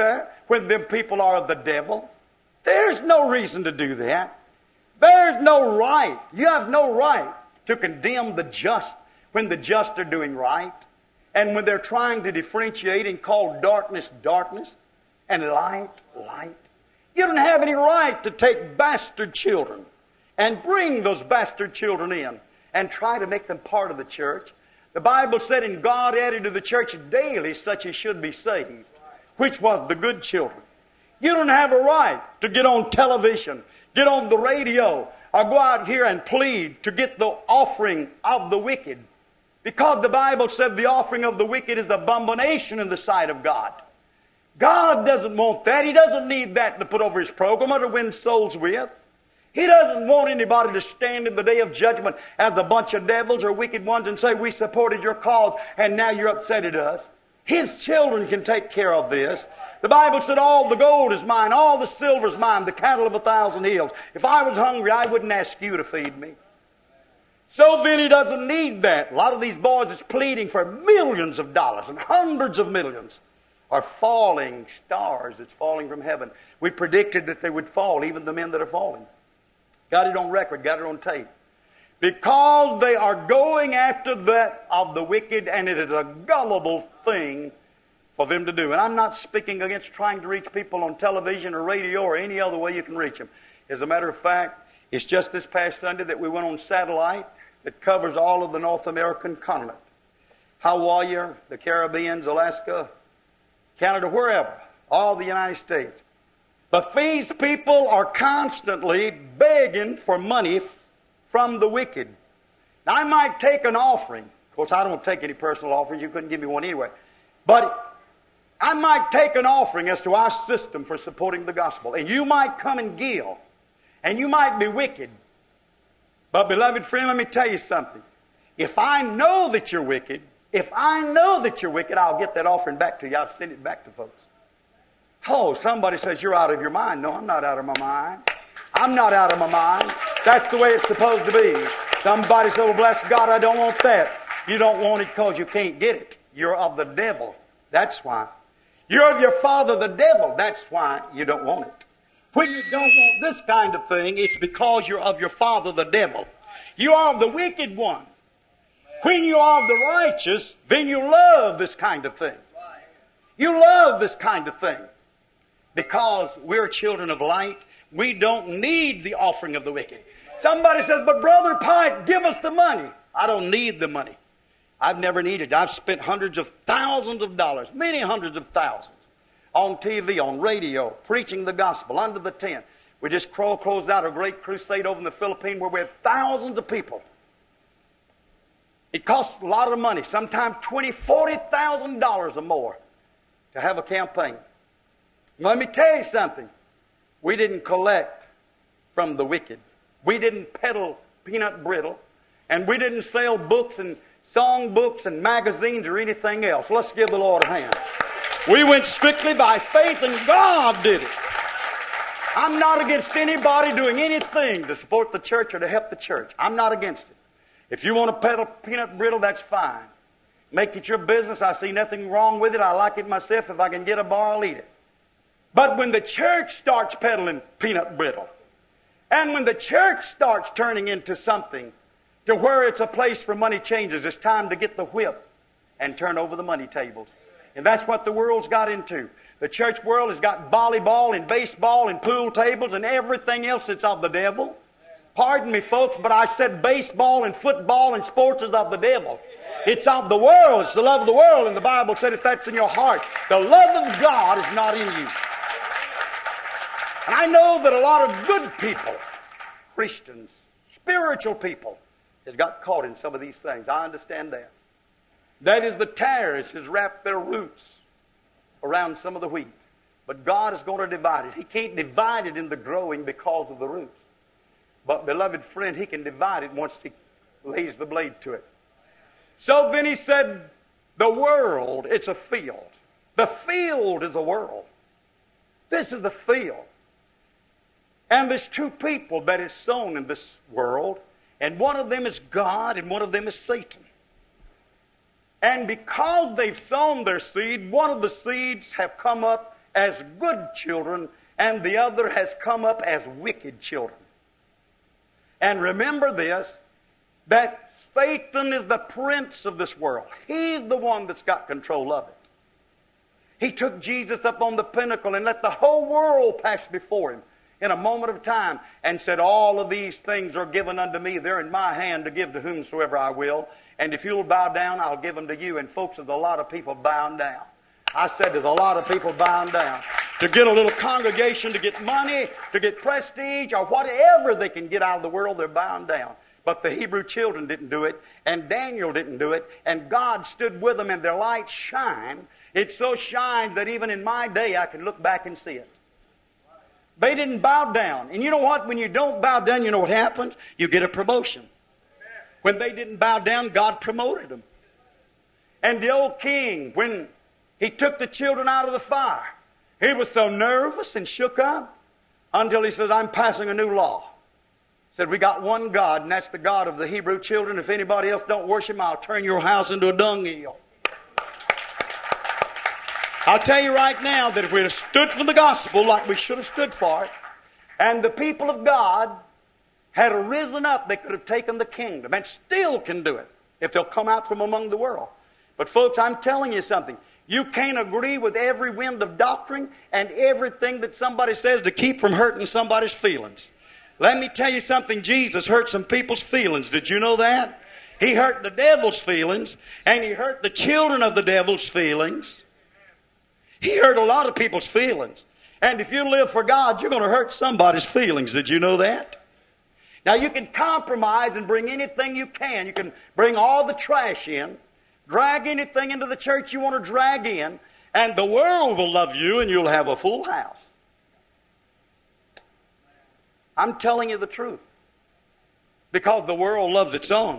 when them people are of the devil. There's no reason to do that. There's no right. You have no right to condemn the just when the just are doing right. And when they're trying to differentiate and call darkness, darkness, and light, light. You don't have any right to take bastard children and bring those bastard children in and try to make them part of the church. The Bible said, and God added to the church daily such as should be saved, which was the good children. You don't have a right to get on television, get on the radio, or go out here and plead to get the offering of the wicked. Because the Bible said the offering of the wicked is the abomination in the sight of God. God doesn't want that. He doesn't need that to put over His program or to win souls with. He doesn't want anybody to stand in the day of judgment as a bunch of devils or wicked ones and say, we supported your cause and now you're upset at us. His children can take care of this. The Bible said all the gold is mine, all the silver is mine, the cattle of a thousand hills. If I was hungry, I wouldn't ask you to feed me. So then He doesn't need that. A lot of these boys is pleading for millions of dollars and hundreds of millions are falling stars that's falling from heaven. We predicted that they would fall, even the men that are falling. Got it on record, got it on tape. Because they are going after that of the wicked, and it is a gullible thing for them to do. And I'm not speaking against trying to reach people on television or radio or any other way you can reach them. As a matter of fact, it's just this past Sunday that we went on satellite that covers all of the North American continent. Hawaii, the Caribbean, Alaska, Canada, wherever, all the United States. But these people are constantly begging for money from the wicked. Now, I might take an offering. Of course, I don't take any personal offerings. You couldn't give me one anyway. But I might take an offering as to our system for supporting the gospel. And you might come and give. And you might be wicked. But, beloved friend, let me tell you something. If I know that you're wicked, if I know that you're wicked, I'll get that offering back to you. I'll send it back to folks. Oh, somebody says you're out of your mind. No, I'm not out of my mind. I'm not out of my mind. That's the way it's supposed to be. Somebody says, well, bless God, I don't want that. You don't want it because you can't get it. You're of the devil. That's why. You're of your father, the devil. That's why you don't want it. When you don't want this kind of thing, it's because you're of your father, the devil. You are of the wicked one. When you are of the righteous, then you love this kind of thing. You love this kind of thing. Because we're children of light, we don't need the offering of the wicked. Somebody says, but Brother Pike, give us the money. I don't need the money. I've never needed it. I've spent hundreds of thousands of dollars, many hundreds of thousands, on T V, on radio, preaching the gospel under the tent. We just closed out a great crusade over in the Philippines where we had thousands of people. It costs a lot of money, sometimes twenty thousand dollars, forty thousand dollars or more to have a campaign. Let me tell you something. We didn't collect from the wicked. We didn't peddle peanut brittle. And we didn't sell books and song books and magazines or anything else. Let's give the Lord a hand. We went strictly by faith, and God did it. I'm not against anybody doing anything to support the church or to help the church. I'm not against it. If you want to peddle peanut brittle, that's fine. Make it your business. I see nothing wrong with it. I like it myself. If I can get a bar, I'll eat it. But when the church starts peddling peanut brittle, and when the church starts turning into something to where it's a place for money changes, it's time to get the whip and turn over the money tables. And that's what the world's got into. The church world has got volleyball and baseball and pool tables and everything else that's of the devil. Pardon me, folks, but I said baseball and football and sports is of the devil. It's of the world. It's the love of the world. And the Bible said if that's in your heart, the love of God is not in you. And I know that a lot of good people, Christians, spiritual people, has got caught in some of these things. I understand that. That is, the tares has wrapped their roots around some of the wheat. But God is going to divide it. He can't divide it in the growing because of the roots. But, beloved friend, He can divide it once He lays the blade to it. So then He said, the world, it's a field. The field is a world. This is the field. And there's two people that is sown in this world. And one of them is God and one of them is Satan. And because they've sown their seed, one of the seeds have come up as good children, and the other has come up as wicked children. And remember this, that Satan is the prince of this world. He's the one that's got control of it. He took Jesus up on the pinnacle and let the whole world pass before him in a moment of time and said, all of these things are given unto me. They're in my hand to give to whomsoever I will. And if you'll bow down, I'll give them to you. And folks, there's a lot of people bowing down. I said there's a lot of people bowing down to get a little congregation, to get money, to get prestige, or whatever they can get out of the world, they're bowing down. But the Hebrew children didn't do it, and Daniel didn't do it, and God stood with them, and their light shined. It so shined that even in my day I can look back and see it. They didn't bow down. And you know what? When you don't bow down, you know what happens? You get a promotion. When they didn't bow down, God promoted them. And the old king, when he took the children out of the fire, he was so nervous and shook up until he says, I'm passing a new law. He said, we got one God, and that's the God of the Hebrew children. If anybody else don't worship him, I'll turn your house into a dunghill. I'll tell you right now that if we'd have stood for the gospel like we should have stood for it, and the people of God had risen up, they could have taken the kingdom, and still can do it if they'll come out from among the world. But folks, I'm telling you something. You can't agree with every wind of doctrine and everything that somebody says to keep from hurting somebody's feelings. Let me tell you something. Jesus hurt some people's feelings. Did you know that? He hurt the devil's feelings, and he hurt the children of the devil's feelings. He hurt a lot of people's feelings. And if you live for God, you're going to hurt somebody's feelings. Did you know that? Now, you can compromise and bring anything you can. You can bring all the trash in, drag anything into the church you want to drag in, and the world will love you, and you'll have a full house. I'm telling you the truth. Because the world loves its own.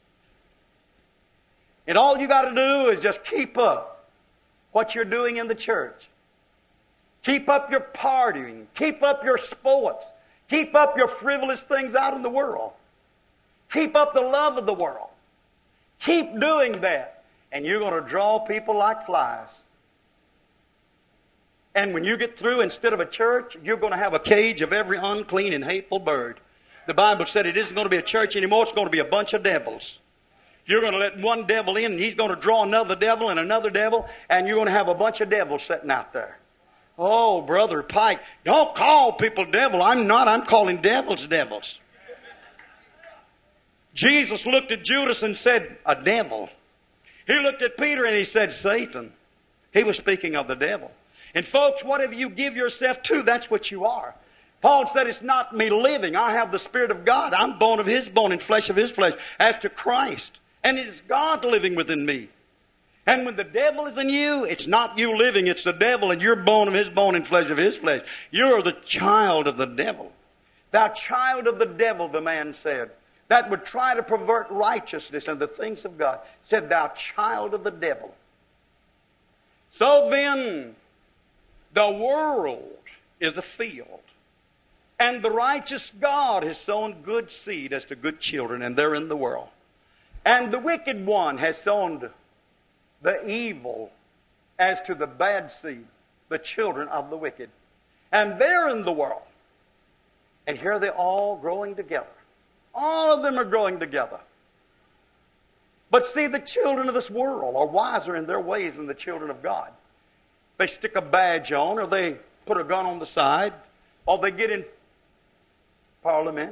And all you got to do is just keep up what you're doing in the church. Keep up your partying. Keep up your sports. Keep up your frivolous things out in the world. Keep up the love of the world. Keep doing that. And you're going to draw people like flies. And when you get through, instead of a church, you're going to have a cage of every unclean and hateful bird. The Bible said it isn't going to be a church anymore. It's going to be a bunch of devils. You're going to let one devil in, and he's going to draw another devil and another devil, and you're going to have a bunch of devils sitting out there. Oh, Brother Pike, don't call people devil. I'm not. I'm calling devils devils. Jesus looked at Judas and said, a devil. He looked at Peter and he said, Satan. He was speaking of the devil. And folks, whatever you give yourself to, that's what you are. Paul said, it's not me living. I have the Spirit of God. I'm bone of His bone and flesh of His flesh. As to Christ. And it is God living within me. And when the devil is in you, it's not you living, it's the devil, and you're bone of his bone and flesh of his flesh. You're the child of the devil. Thou child of the devil, the man said, that would try to pervert righteousness and the things of God. Said, thou child of the devil. So then, the world is a field. And the righteous God has sown good seed as to good children, and they're in the world. And the wicked one has sown the evil as to the bad seed, the children of the wicked. And they're in the world. And here they're all growing together. All of them are growing together. But see, the children of this world are wiser in their ways than the children of God. They stick a badge on, or they put a gun on the side, or they get in Parliament.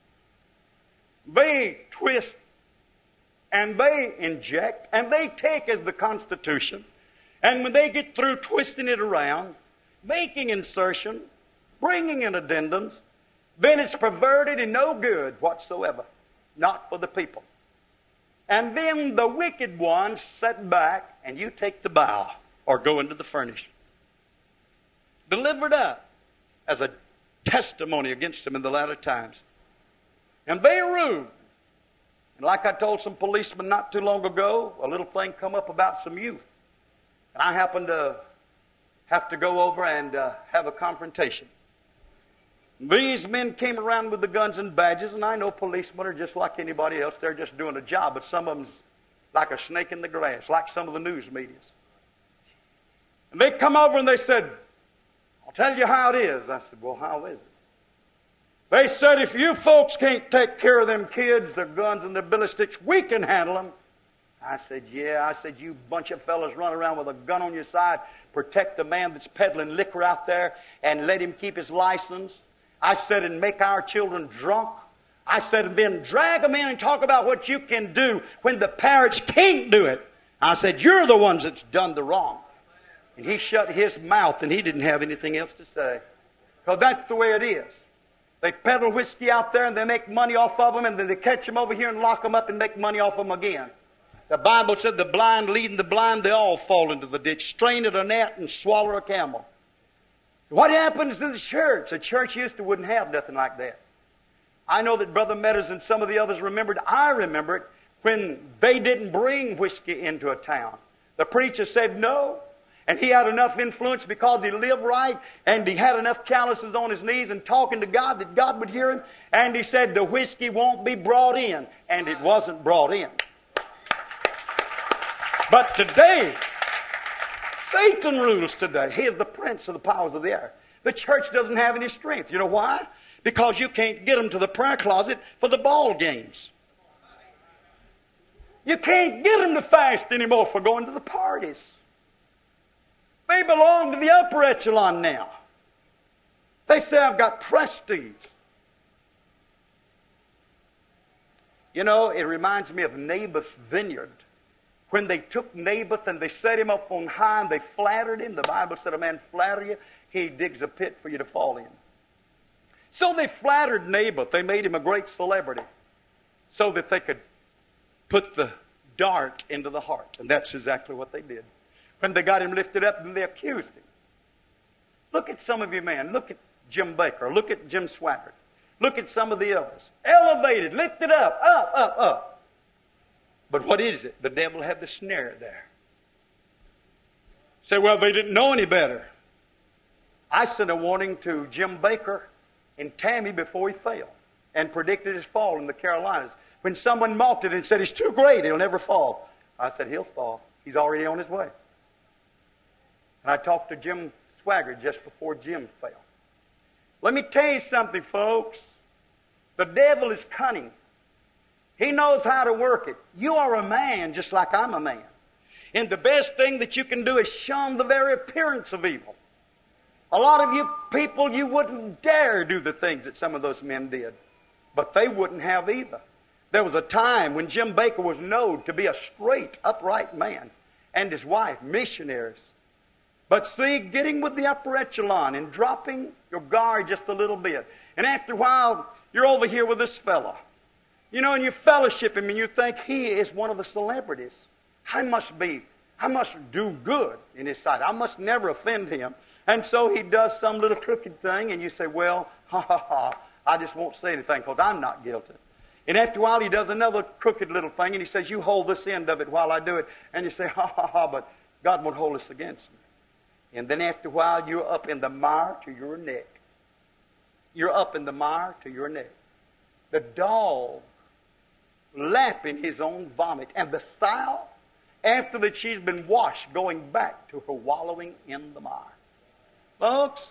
They twist and they inject, and they take as the Constitution. And when they get through twisting it around, making insertion, bringing in addendums, then it's perverted and no good whatsoever. Not for the people. And then the wicked ones sit back, and you take the bow or go into the furnace. Delivered up as a testimony against them in the latter times. And they rule. And like I told some policemen not too long ago, a little thing come up about some youth. And I happened to have to go over and uh, have a confrontation. These men came around with the guns and badges, and I know policemen are just like anybody else. They're just doing a job, but some of them's like a snake in the grass, like some of the news medias. And they come over and they said, I'll tell you how it is. I said, well, how is it? They said, if you folks can't take care of them kids, their guns and their billy sticks, we can handle them. I said, yeah. I said, you bunch of fellas run around with a gun on your side, protect the man that's peddling liquor out there and let him keep his license. I said, and make our children drunk. I said, and then drag them in and talk about what you can do when the parents can't do it. I said, you're the ones that's done the wrong. And he shut his mouth and he didn't have anything else to say. Because that's the way it is. They peddle whiskey out there and they make money off of them, and then they catch them over here and lock them up and make money off them again. The Bible said the blind leading the blind, they all fall into the ditch. Strain at a gnat and swallow a camel. What happens to the church? The church used to wouldn't have nothing like that. I know that Brother Meadows and some of the others remembered. I remember it when they didn't bring whiskey into a town. The preacher said no. And he had enough influence because he lived right, and he had enough calluses on his knees and talking to God that God would hear him. And he said the whiskey won't be brought in. And it wasn't brought in. But today, Satan rules today. He is the prince of the powers of the air. The church doesn't have any strength. You know why? Because you can't get them to the prayer closet for the ball games. You can't get them to fast anymore for going to the parties. They belong to the upper echelon now. They say, I've got prestige. You know, it reminds me of Naboth's vineyard. When they took Naboth and they set him up on high and they flattered him, the Bible said, a man flatter you, he digs a pit for you to fall in. So they flattered Naboth. They made him a great celebrity so that they could put the dart into the heart. And that's exactly what they did. When they got him lifted up, and they accused him. Look at some of you men. Look at Jim Baker. Look at Jim Swaggart. Look at some of the others. Elevated, lifted up, up, up, up. But what is it? The devil had the snare there. Say, well, they didn't know any better. I sent a warning to Jim Baker and Tammy before he fell and predicted his fall in the Carolinas. When someone mocked it and said, he's too great, he'll never fall. I said, he'll fall. He's already on his way. And I talked to Jim Swaggart just before Jim fell. Let me tell you something, folks. The devil is cunning. He knows how to work it. You are a man just like I'm a man. And the best thing that you can do is shun the very appearance of evil. A lot of you people, you wouldn't dare do the things that some of those men did. But they wouldn't have either. There was a time when Jim Baker was known to be a straight, upright man. And his wife, missionaries. But see, getting with the upper echelon and dropping your guard just a little bit. And after a while, you're over here with this fella. You know, and you fellowship him and you think he is one of the celebrities. I must be, I must do good in his sight. I must never offend him. And so he does some little crooked thing and you say, well, ha ha ha, I just won't say anything because I'm not guilty. And after a while he does another crooked little thing and he says, you hold this end of it while I do it. And you say, ha ha ha, but God won't hold this against me. And then after a while, you're up in the mire to your neck. You're up in the mire to your neck. The dog lapping his own vomit. And the sow, after that she's been washed, going back to her wallowing in the mire. Folks,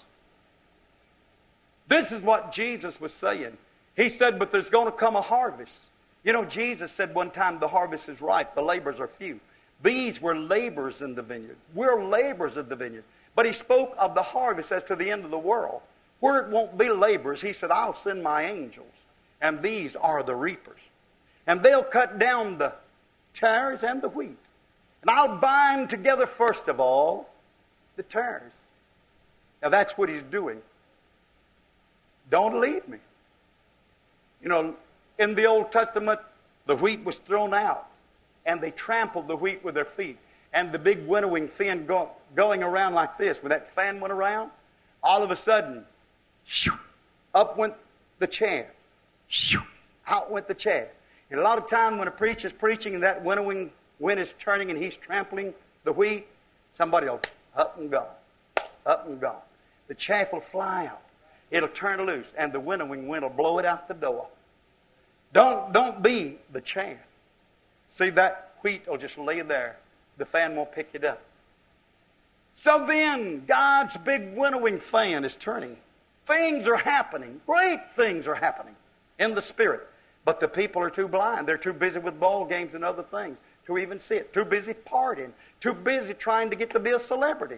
this is what Jesus was saying. He said, but there's going to come a harvest. You know, Jesus said one time, the harvest is ripe, the laborers are few. These were laborers in the vineyard. We're laborers in the vineyard. But he spoke of the harvest as to the end of the world, where it won't be laborers. He said, I'll send my angels, and these are the reapers. And they'll cut down the tares and the wheat. And I'll bind together, first of all, the tares. Now that's what he's doing. Don't leave me. You know, in the Old Testament, the wheat was thrown out. And they trampled the wheat with their feet. And the big winnowing fan go, going around like this. When that fan went around, all of a sudden, shoo, up went the chaff. Shoo, out went the chaff. And a lot of time when a preacher's preaching and that winnowing wind is turning and he's trampling the wheat, somebody will up and gone. Up and gone. The chaff will fly out. It'll turn loose. And the winnowing wind will blow it out the door. Don't, don't be the chaff. See, that wheat will just lay there. The fan won't pick it up. So then, God's big winnowing fan is turning. Things are happening. Great things are happening in the Spirit. But the people are too blind. They're too busy with ball games and other things to even see it. Too busy partying. Too busy trying to get to be a celebrity.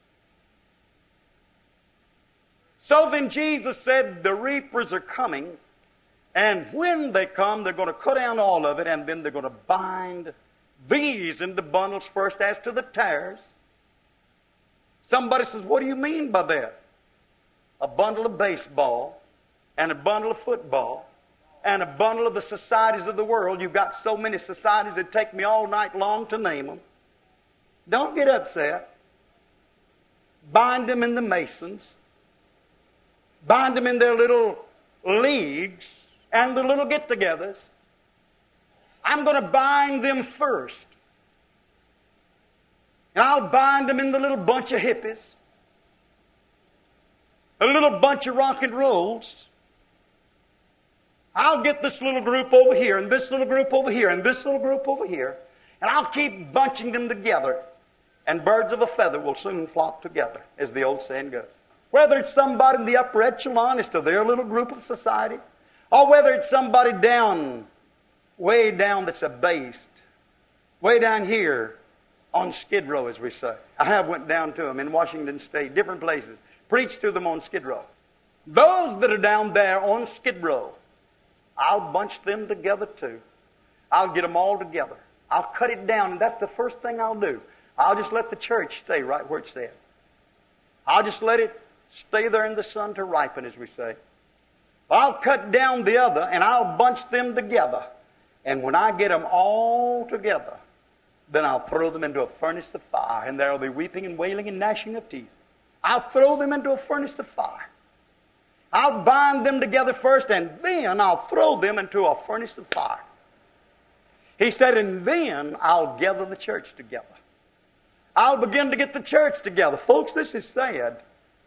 So then Jesus said, the reapers are coming, and when they come, they're going to cut down all of it, and then they're going to bind these into bundles first as to the tares. Somebody says, what do you mean by that? A bundle of baseball, and a bundle of football, and a bundle of the societies of the world. You've got so many societies that take me all night long to name them. Don't get upset. Bind them in the Masons. Bind them in their little leagues and their little get-togethers. I'm going to bind them first. And I'll bind them in the little bunch of hippies. A little bunch of rock and rolls. I'll get this little group over here, and this little group over here, and this little group over here, and I'll keep bunching them together, and birds of a feather will soon flock together, as the old saying goes. Whether it's somebody in the upper echelon as to their little group of society, or whether it's somebody down, way down that's abased, way down here on Skid Row, as we say. I have went down to them in Washington State, different places, preached to them on Skid Row. Those that are down there on Skid Row, I'll bunch them together too. I'll get them all together. I'll cut it down, and that's the first thing I'll do. I'll just let the church stay right where it's at. I'll just let it stay there in the sun to ripen, as we say. I'll cut down the other, and I'll bunch them together. And when I get them all together, then I'll throw them into a furnace of fire, and there will be weeping and wailing and gnashing of teeth. I'll throw them into a furnace of fire. I'll bind them together first, and then I'll throw them into a furnace of fire. He said, and then I'll gather the church together. I'll begin to get the church together. Folks, this is sad.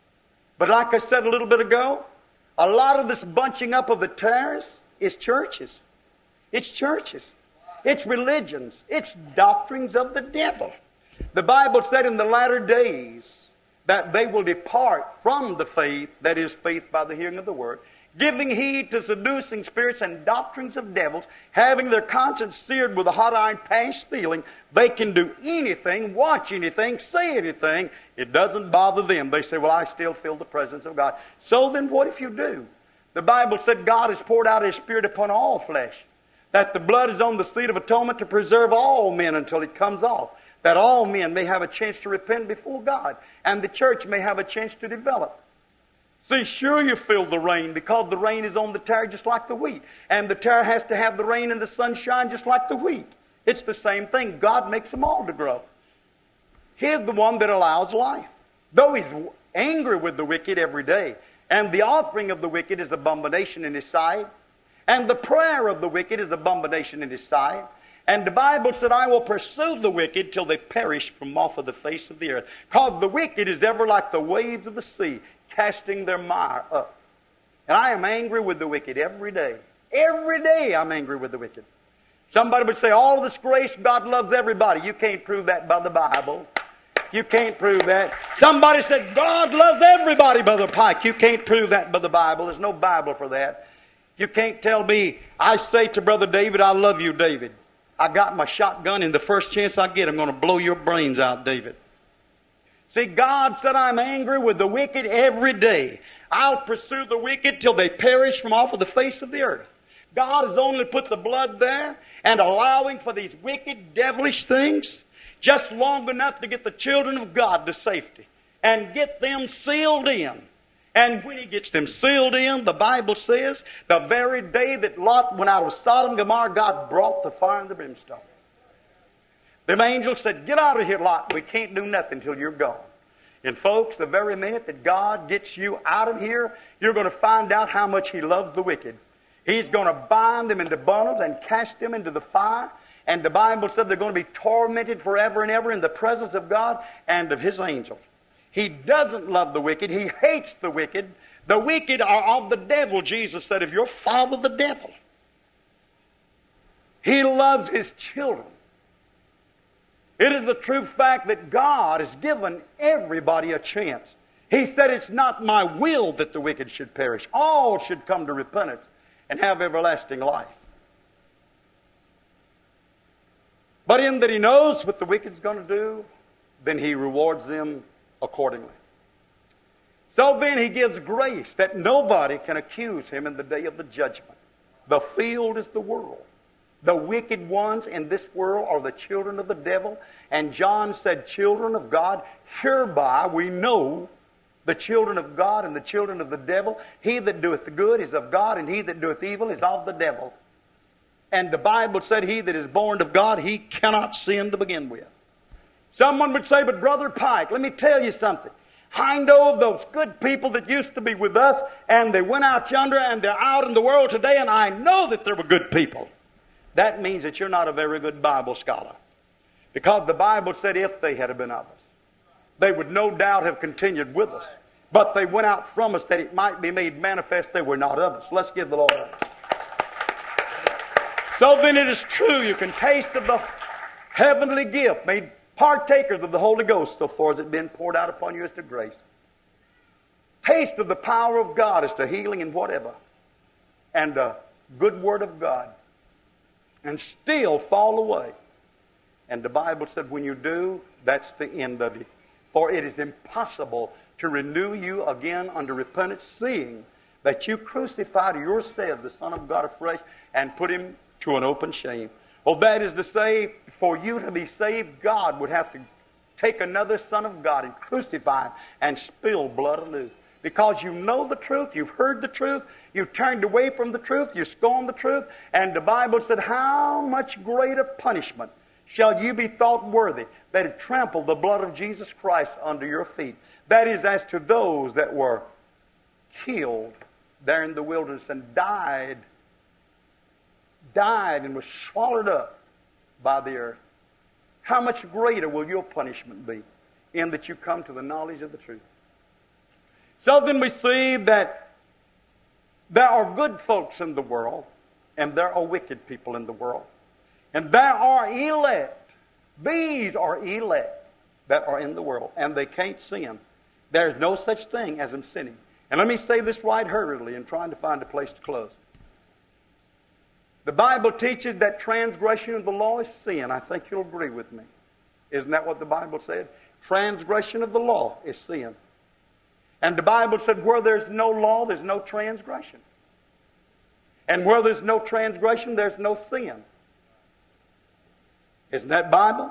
But like I said a little bit ago, a lot of this bunching up of the tares is churches. It's churches. It's religions. It's doctrines of the devil. The Bible said in the latter days that they will depart from the faith, that is, faith by the hearing of the word, giving heed to seducing spirits and doctrines of devils, having their conscience seared with a hot iron past feeling. They can do anything, watch anything, say anything. It doesn't bother them. They say, well, I still feel the presence of God. So then what if you do? The Bible said God has poured out His Spirit upon all flesh, that the blood is on the seat of atonement to preserve all men until it comes off, that all men may have a chance to repent before God, and the church may have a chance to develop. See, sure you feel the rain, because the rain is on the tare just like the wheat. And the tare has to have the rain and the sunshine just like the wheat. It's the same thing. God makes them all to grow. He's the one that allows life. Though He's angry with the wicked every day, and the offering of the wicked is abomination in His sight, and the prayer of the wicked is abomination in His sight, and the Bible said, I will pursue the wicked till they perish from off of the face of the earth. Because the wicked is ever like the waves of the sea, casting their mire up. And I am angry with the wicked every day. Every day I'm angry with the wicked. Somebody would say, all of this grace, God loves everybody. You can't prove that by the Bible. You can't prove that. Somebody said, God loves everybody, Brother Pike. You can't prove that by the Bible. There's no Bible for that. You can't tell me, I say to Brother David, I love you, David. I got my shotgun, and the first chance I get, I'm going to blow your brains out, David. See, God said, I'm angry with the wicked every day. I'll pursue the wicked till they perish from off of the face of the earth. God has only put the blood there and allowing for these wicked, devilish things just long enough to get the children of God to safety and get them sealed in. And when He gets them sealed in, the Bible says, the very day that Lot went out of Sodom and Gomorrah, God brought the fire and the brimstone. Them angels said, get out of here, Lot. We can't do nothing till you're gone. And folks, the very minute that God gets you out of here, you're going to find out how much He loves the wicked. He's going to bind them into bundles and cast them into the fire. And the Bible said they're going to be tormented forever and ever in the presence of God and of His angels. He doesn't love the wicked. He hates the wicked. The wicked are of the devil, Jesus said, of your father the devil. He loves his children. It is the true fact that God has given everybody a chance. He said, it's not my will that the wicked should perish. All should come to repentance and have everlasting life. But in that He knows what the wicked's going to do, then He rewards them accordingly. So then He gives grace that nobody can accuse Him in the day of the judgment. The field is the world. The wicked ones in this world are the children of the devil. And John said, children of God, hereby we know the children of God and the children of the devil. He that doeth the good is of God, and he that doeth evil is of the devil. And the Bible said, he that is born of God, he cannot sin to begin with. Someone would say, but Brother Pike, let me tell you something. I know of those good people that used to be with us, and they went out yonder, and they're out in the world today, and I know that they were good people. That means that you're not a very good Bible scholar. Because the Bible said if they had been of us, they would no doubt have continued with us. But they went out from us that it might be made manifest they were not of us. Let's give the Lord a So then it is true, you can taste of the heavenly gift, made partakers of the Holy Ghost so far as it been poured out upon you as to grace. Taste of the power of God as to healing and whatever. And the good word of God. And still fall away. And the Bible said when you do, that's the end of it. For it is impossible to renew you again unto repentance, seeing that you crucified yourselves, the Son of God afresh, and put Him to an open shame. Well, that is to say, for you to be saved, God would have to take another Son of God and crucify Him and spill blood anew. Because you know the truth, you've heard the truth, you turned away from the truth, you scorned the truth, and the Bible said, how much greater punishment shall you be thought worthy that have trampled the blood of Jesus Christ under your feet? That is, as to those that were killed there in the wilderness and died, died and was swallowed up by the earth. How much greater will your punishment be in that you come to the knowledge of the truth? So then we see that there are good folks in the world, and there are wicked people in the world. And there are elect. These are elect that are in the world, and they can't sin. There's no such thing as them sinning. And let me say this right hurriedly in trying to find a place to close. The Bible teaches that transgression of the law is sin. I think you'll agree with me. Isn't that what the Bible said? Transgression of the law is sin. And the Bible said where there's no law, there's no transgression. And where there's no transgression, there's no sin. Isn't that Bible?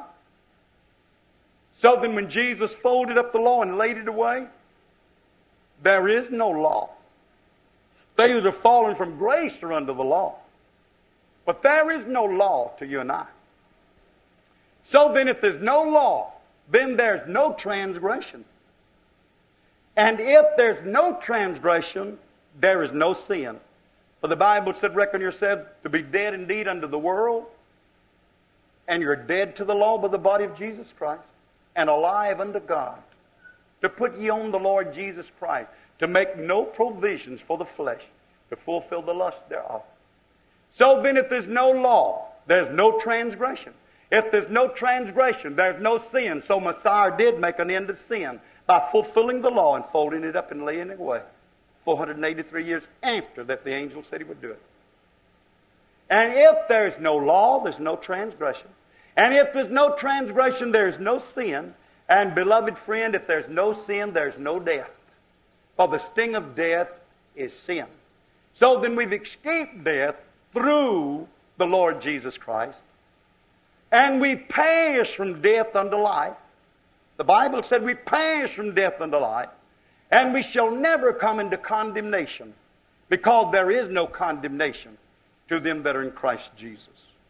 So then when Jesus folded up the law and laid it away, there is no law. They that are fallen from grace are under the law. But there is no law to you and I. So then if there's no law, then there's no transgression. And if there's no transgression, there is no sin. For the Bible said, reckon yourselves to be dead indeed unto the world, and you're dead to the law by the body of Jesus Christ, and alive unto God. To put ye on the Lord Jesus Christ, to make no provisions for the flesh, to fulfill the lust thereof. So then if there's no law, there's no transgression. If there's no transgression, there's no sin. So Messiah did make an end of sin by fulfilling the law and folding it up and laying it away. four hundred eighty-three years after that the angel said He would do it. And if there's no law, there's no transgression. And if there's no transgression, there's no sin. And beloved friend, if there's no sin, there's no death. For the sting of death is sin. So then we've escaped death through the Lord Jesus Christ. And we pass from death unto life. The Bible said we pass from death unto life. And we shall never come into condemnation, because there is no condemnation to them that are in Christ Jesus.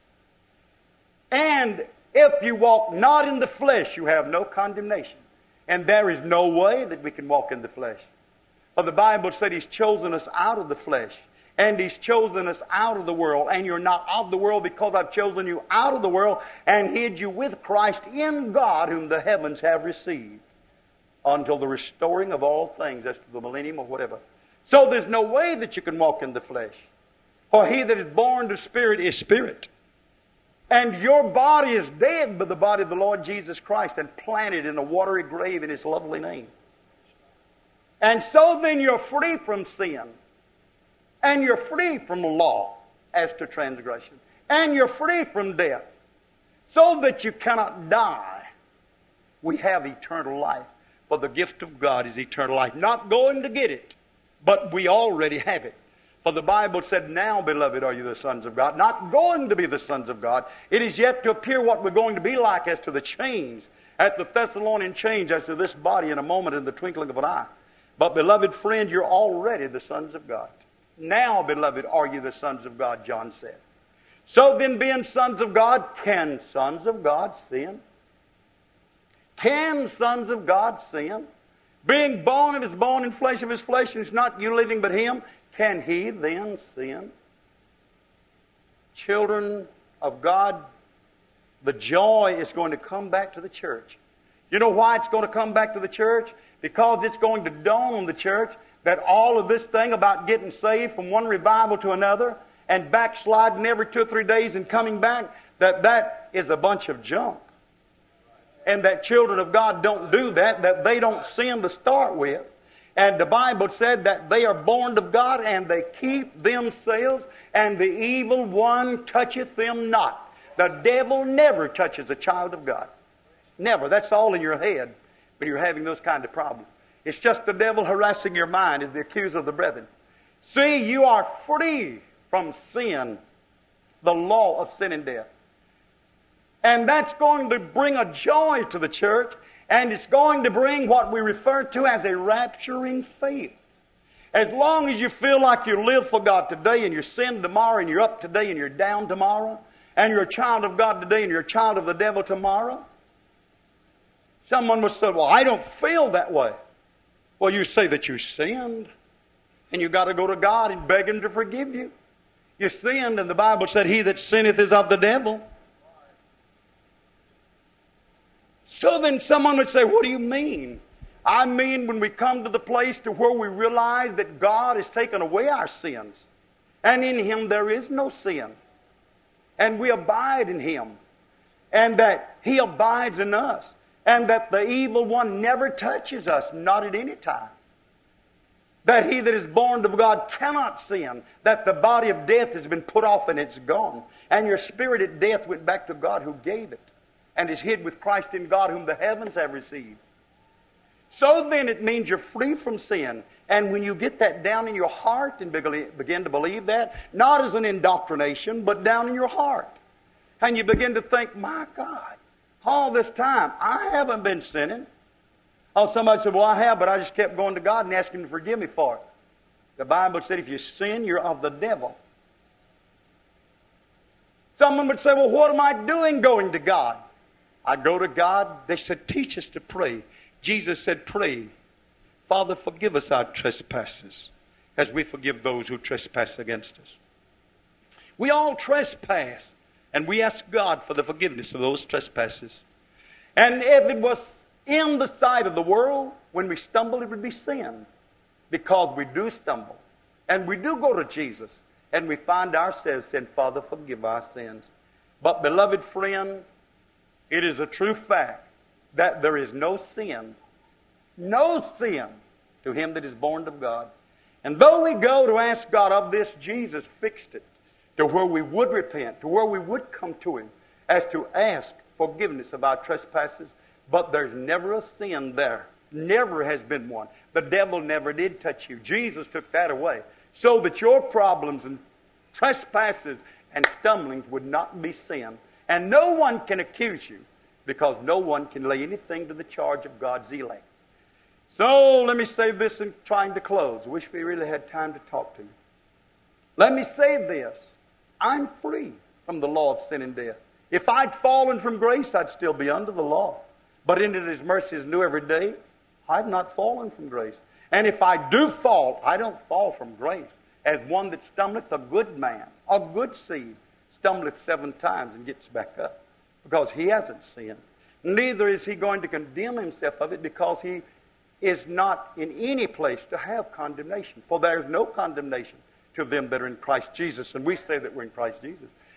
And if you walk not in the flesh, you have no condemnation. And there is no way that we can walk in the flesh. For the Bible said He's chosen us out of the flesh. And He's chosen us out of the world. And you're not of the world because I've chosen you out of the world and hid you with Christ in God, whom the heavens have received, until the restoring of all things, as to the millennium or whatever. So there's no way that you can walk in the flesh. For he that is born of Spirit is spirit. And your body is dead by the body of the Lord Jesus Christ and planted in a watery grave in His lovely name. And so then you're free from sin. And you're free from the law as to transgression. And you're free from death. So that you cannot die. We have eternal life. For the gift of God is eternal life. Not going to get it, but we already have it. For the Bible said, now, beloved, are you the sons of God. Not going to be the sons of God. It is yet to appear what we're going to be like as to the change. At the Thessalonian change as to this body in a moment, in the twinkling of an eye. But, beloved friend, you're already the sons of God. Now, beloved, are you the sons of God, John said. So then, being sons of God, can sons of God sin? Can sons of God sin? Being born of His bone and flesh of His flesh, and it's not you living but Him, can He then sin? Children of God, the joy is going to come back to the church. You know why it's going to come back to the church? Because it's going to dawn on the church that all of this thing about getting saved from one revival to another and backsliding every two or three days and coming back, that that is a bunch of junk. And that children of God don't do that, that they don't sin to start with. And the Bible said that they are born of God and they keep themselves, and the evil one toucheth them not. The devil never touches a child of God. Never. That's all in your head when you're having those kind of problems. It's just the devil harassing your mind as the accuser of the brethren. See, you are free from sin, the law of sin and death. And that's going to bring a joy to the church, and it's going to bring what we refer to as a rapturing faith. As long as you feel like you live for God today and you sin tomorrow and you're up today and you're down tomorrow, and you're a child of God today and you're a child of the devil tomorrow, someone would say, well, I don't feel that way. Well, you say that you sinned, and you've got to go to God and beg Him to forgive you. You sinned, and the Bible said, he that sinneth is of the devil. So then someone would say, what do you mean? I mean when we come to the place to where we realize that God has taken away our sins, and in Him there is no sin, and we abide in Him, and that He abides in us, and that the evil one never touches us, not at any time. That he that is born of God cannot sin, that the body of death has been put off and it's gone, and your spirit at death went back to God who gave it, and is hid with Christ in God whom the heavens have received. So then it means you're free from sin. And when you get that down in your heart and begin to believe that, not as an indoctrination, but down in your heart, and you begin to think, my God, all this time I haven't been sinning. Oh, somebody said, well, I have, but I just kept going to God and asking Him to forgive me for it. The Bible said if you sin, you're of the devil. Someone would say, well, what am I doing going to God? I go to God. They said, teach us to pray. Jesus said, pray, Father, forgive us our trespasses as we forgive those who trespass against us. We all trespass, and we ask God for the forgiveness of those trespasses. And if it was in the sight of the world, when we stumble, it would be sin, because we do stumble. And we do go to Jesus, and we find ourselves saying, Father, forgive our sins. But, beloved friend, it is a true fact that there is no sin, no sin to him that is born of God. And though we go to ask God of this, Jesus fixed it to where we would repent, to where we would come to Him, as to ask forgiveness of our trespasses. But there's never a sin there. Never has been one. The devil never did touch you. Jesus took that away, so that your problems and trespasses and stumblings would not be sin. And no one can accuse you, because no one can lay anything to the charge of God's elect. So let me say this in trying to close. I wish we really had time to talk to you. Let me say this. I'm free from the law of sin and death. If I'd fallen from grace, I'd still be under the law. But in His mercy is new every day, I've not fallen from grace. And if I do fall, I don't fall from grace. As one that stumbleth, a good man, a good seed, stumbleth seven times and gets back up, because he hasn't sinned. Neither is he going to condemn himself of it, because he is not in any place to have condemnation. For there is no condemnation to them that are in Christ Jesus. And we say that we're in Christ Jesus.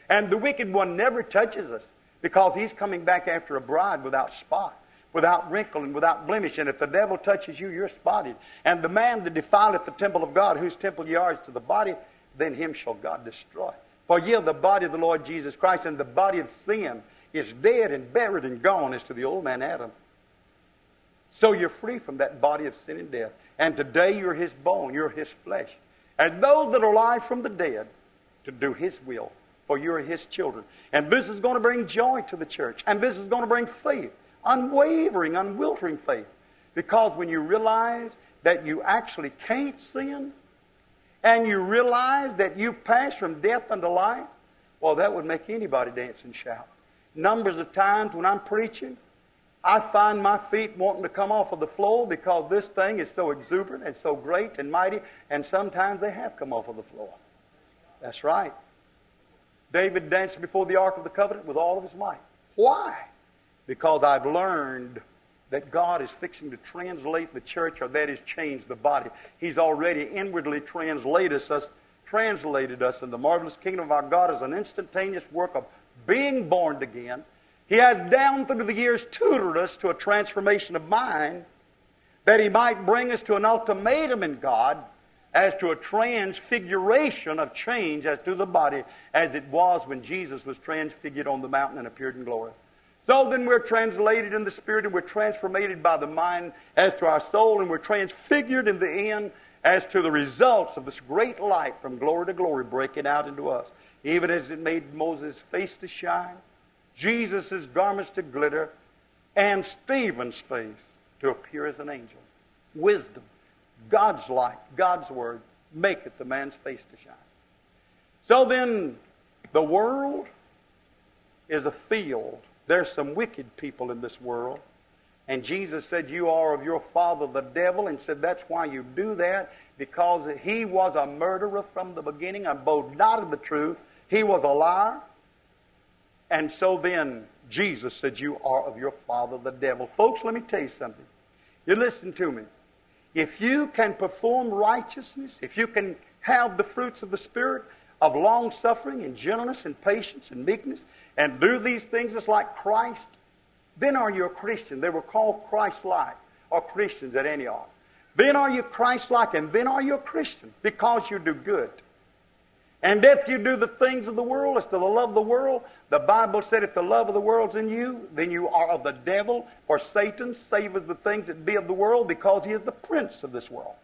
And the wicked one never touches us because he's coming back after a bride without spot, without wrinkle, and without blemish. And if the devil touches you, you're spotted. And the man that defileth the temple of God, whose temple ye are, is to the body, then him shall God destroy. For ye are the body of the Lord Jesus Christ, and the body of sin is dead and buried and gone as to the old man Adam. So you're free from that body of sin and death. And today you're his bone, you're his flesh. And those that are alive from the dead to do his will, for you're his children. And this is going to bring joy to the church. And this is going to bring faith, unwavering, unwiltering faith. Because when you realize that you actually can't sin, and you realize that you pass from death unto life, well, that would make anybody dance and shout. Numbers of times when I'm preaching, I find my feet wanting to come off of the floor because this thing is so exuberant and so great and mighty, and sometimes they have come off of the floor. That's right. David danced before the Ark of the Covenant with all of his might. Why? Because I've learned that God is fixing to translate the church, or that is change the body. He's already inwardly translated us, translated us in the marvelous kingdom of our God as an instantaneous work of being born again. He has down through the years tutored us to a transformation of mind that he might bring us to an ultimatum in God as to a transfiguration of change as to the body as it was when Jesus was transfigured on the mountain and appeared in glory. So then we're translated in the Spirit, and we're transformated by the mind as to our soul, and we're transfigured in the end as to the results of this great light from glory to glory breaking out into us. Even as it made Moses' face to shine, Jesus' garments to glitter, and Stephen's face to appear as an angel. Wisdom, God's light, God's word, maketh the man's face to shine. So then, the world is a field. There's some wicked people in this world. And Jesus said, you are of your father the devil, and said that's why you do that, because he was a murderer from the beginning, abode not of the truth. He was a liar. And so then, Jesus said, you are of your father the devil. Folks, let me tell you something. You listen to me. If you can perform righteousness, if you can have the fruits of the Spirit of long-suffering and gentleness and patience and meekness, and do these things just like Christ, then are you a Christian. They were called Christ-like, or Christians at Antioch. Then are you Christ-like, and then are you a Christian, because you do good. And if you do the things of the world as to the love of the world, the Bible said if the love of the world's in you, then you are of the devil, for Satan savors the things that be of the world, because he is the prince of this world.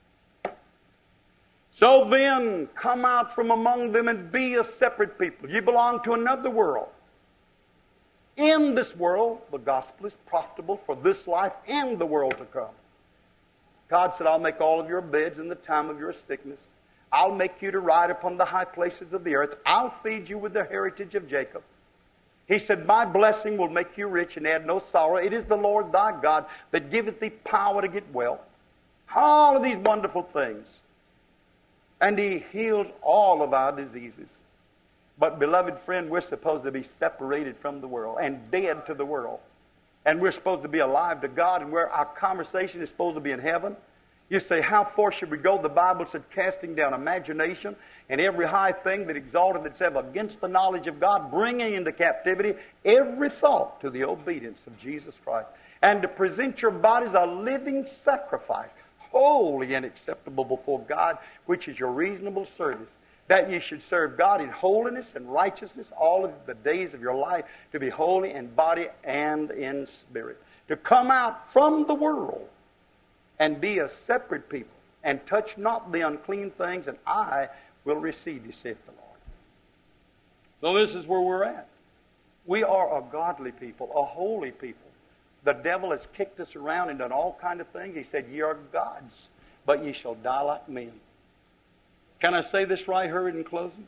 So then, come out from among them and be a separate people. You belong to another world. In this world, the gospel is profitable for this life and the world to come. God said, I'll make all of your beds in the time of your sickness. I'll make you to ride upon the high places of the earth. I'll feed you with the heritage of Jacob. He said, my blessing will make you rich and add no sorrow. It is the Lord thy God that giveth thee power to get wealth. All of these wonderful things. And he heals all of our diseases. But, beloved friend, we're supposed to be separated from the world and dead to the world. And we're supposed to be alive to God, and where our conversation is supposed to be in heaven. You say, how far should we go? The Bible said, casting down imagination and every high thing that exalted itself against the knowledge of God, bringing into captivity every thought to the obedience of Jesus Christ. And to present your bodies a living sacrifice, holy and acceptable before God, which is your reasonable service. That you should serve God in holiness and righteousness all of the days of your life, to be holy in body and in spirit. To come out from the world and be a separate people, and touch not the unclean things, and I will receive you, saith the Lord. So this is where we're at. We are a godly people, a holy people. The devil has kicked us around and done all kinds of things. He said, ye are gods, but ye shall die like men. Can I say this right here in closing?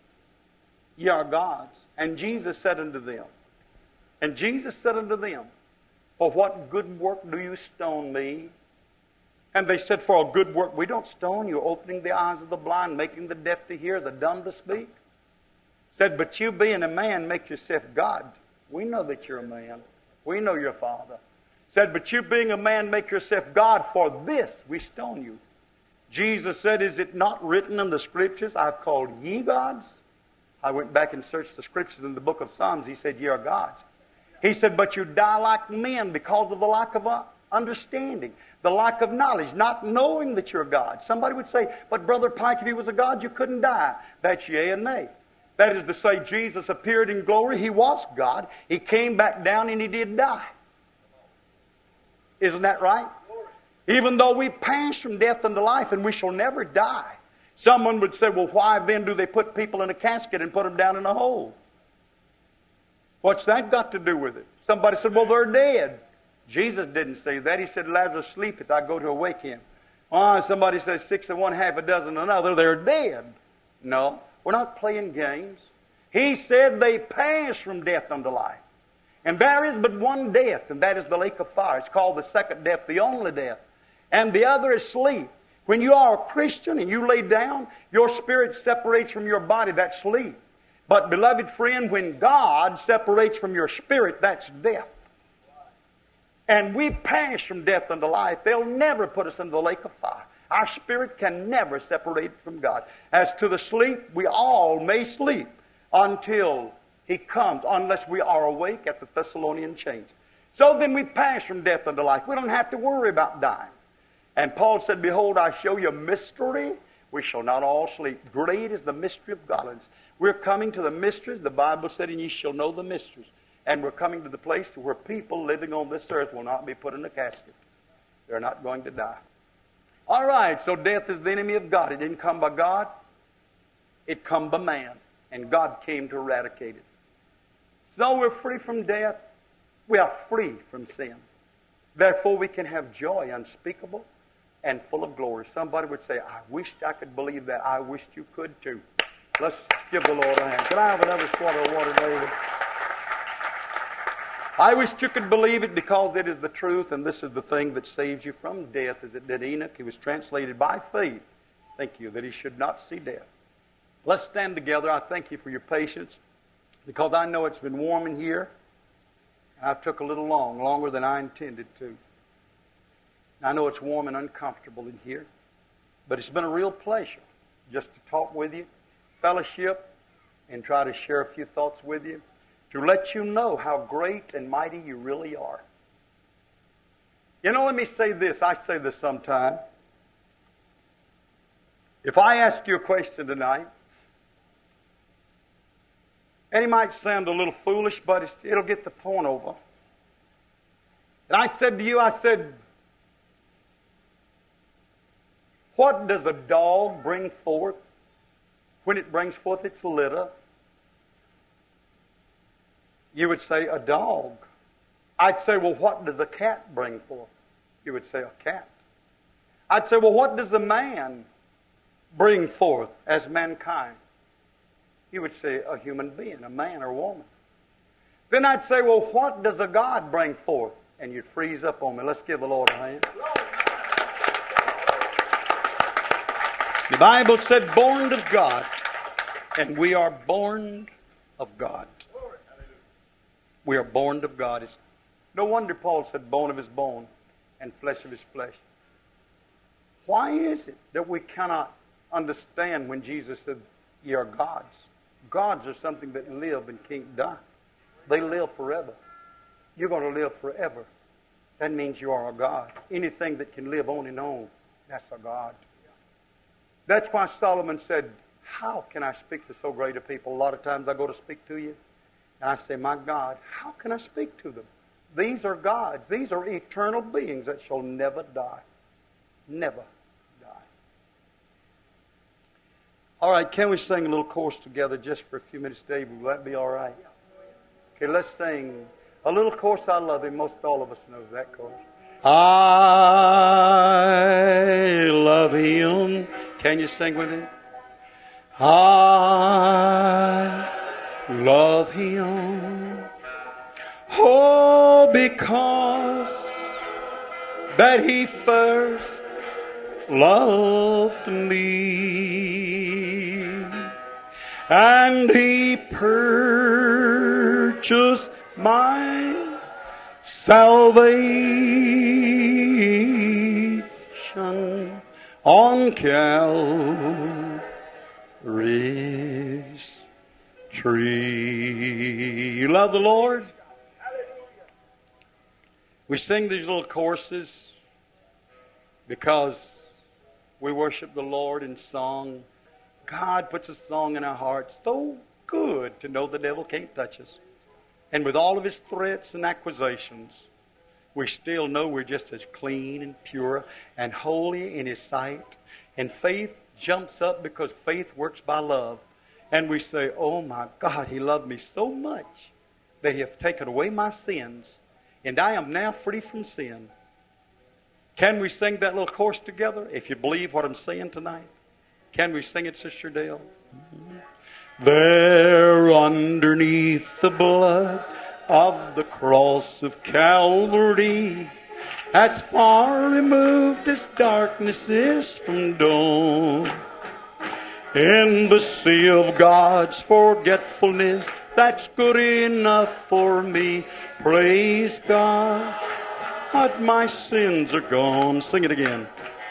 Ye are gods. And Jesus said unto them, and Jesus said unto them, for what good work do you stone me? And they said, for a good work. We don't stone you, opening the eyes of the blind, making the deaf to hear, the dumb to speak. Said, but you being a man, make yourself God. We know that you're a man. We know your Father. Said, but you being a man, make yourself God. For this we stone you. Jesus said, is it not written in the Scriptures, I've called ye gods? I went back and searched the scriptures in the book of Psalms. He said, ye are gods. He said, but you die like men because of the lack of understanding, the lack of knowledge, not knowing that you're God. Somebody would say, but Brother Pike, if he was a God, you couldn't die. That's yea and nay. That is to say, Jesus appeared in glory. He was God. He came back down and he did die. Isn't that right? Even though we pass from death unto life and we shall never die. Someone would say, well, why then do they put people in a casket and put them down in a hole? What's that got to do with it? Somebody said, well, they're dead. Jesus didn't say that. He said, Lazarus sleepeth, I go to awake him. Oh, somebody says six and one, half a dozen another, they're dead. No, we're not playing games. He said they pass from death unto life. And there is but one death, and that is the lake of fire. It's called the second death, the only death. And the other is sleep. When you are a Christian and you lay down, your spirit separates from your body. That's sleep. But, beloved friend, when God separates from your spirit, that's death. And we pass from death unto life. They'll never put us into the lake of fire. Our spirit can never separate from God. As to the sleep, we all may sleep until He comes, unless we are awake at the Thessalonian chains. So then we pass from death unto life. We don't have to worry about dying. And Paul said, behold, I show you a mystery. We shall not all sleep. Great is the mystery of godliness. We're coming to the mysteries. The Bible said, and ye shall know the mysteries. And we're coming to the place to where people living on this earth will not be put in a casket. They're not going to die. All right, so death is the enemy of God. It didn't come by God. It come by man. And God came to eradicate it. So we're free from death. We are free from sin. Therefore, we can have joy unspeakable and full of glory. Somebody would say, I wished I could believe that. I wished you could too. Let's give the Lord a hand. Can I have another swallow of water, David? I wished you could believe it because it is the truth, and this is the thing that saves you from death, as it did Enoch. He was translated by faith, thank you, that he should not see death. Let's stand together. I thank you for your patience, because I know it's been warm in here. I took a little long, longer than I intended to. I know it's warm and uncomfortable in here, but it's been a real pleasure just to talk with you, fellowship, and try to share a few thoughts with you, to let you know how great and mighty you really are. You know, let me say this. I say this sometime. If I ask you a question tonight, and it might sound a little foolish, but it's, it'll get the point over. And I said to you, I said, what does a dog bring forth when it brings forth its litter? You would say, a dog. I'd say, well, what does a cat bring forth? You would say, a cat. I'd say, well, what does a man bring forth as mankind? You would say, a human being, a man or woman. Then I'd say, well, what does a God bring forth? And you'd freeze up on me. Let's give the Lord a hand. The Bible said, born of God. And we are born of God. We are born of God. It's no wonder Paul said, bone of his bone and flesh of his flesh. Why is it that we cannot understand when Jesus said, ye are gods? Gods are something that live and can't die. They live forever. You're going to live forever. That means you are a God. Anything that can live on and on, that's a God. That's why Solomon said, how can I speak to so great a people? A lot of times I go to speak to you, and I say, my God, how can I speak to them? These are gods. These are eternal beings that shall never die. Never die. All right, can we sing a little chorus together just for a few minutes, David? Will that be all right? Okay, let's sing a little chorus. I love him. Most all of us knows that chorus. I love him. Can you sing with me? I love him. Oh, because that he first loved me, and he purchased my salvation on Calvary's tree. You love the Lord? We sing these little choruses because we worship the Lord in song. God puts a song in our hearts. So good to know the devil can't touch us. And with all of his threats and accusations, we still know we're just as clean and pure and holy in his sight. And faith jumps up because faith works by love. And we say, oh my God, he loved me so much that he hath taken away my sins. And I am now free from sin. Can we sing that little chorus together? If you believe what I'm saying tonight. Can we sing it, Sister Dale? Mm-hmm. There underneath the blood of the cross of Calvary, as far removed as darkness is from dawn, in the sea of God's forgetfulness, that's good enough for me. Praise God, but my sins are gone. Sing it again.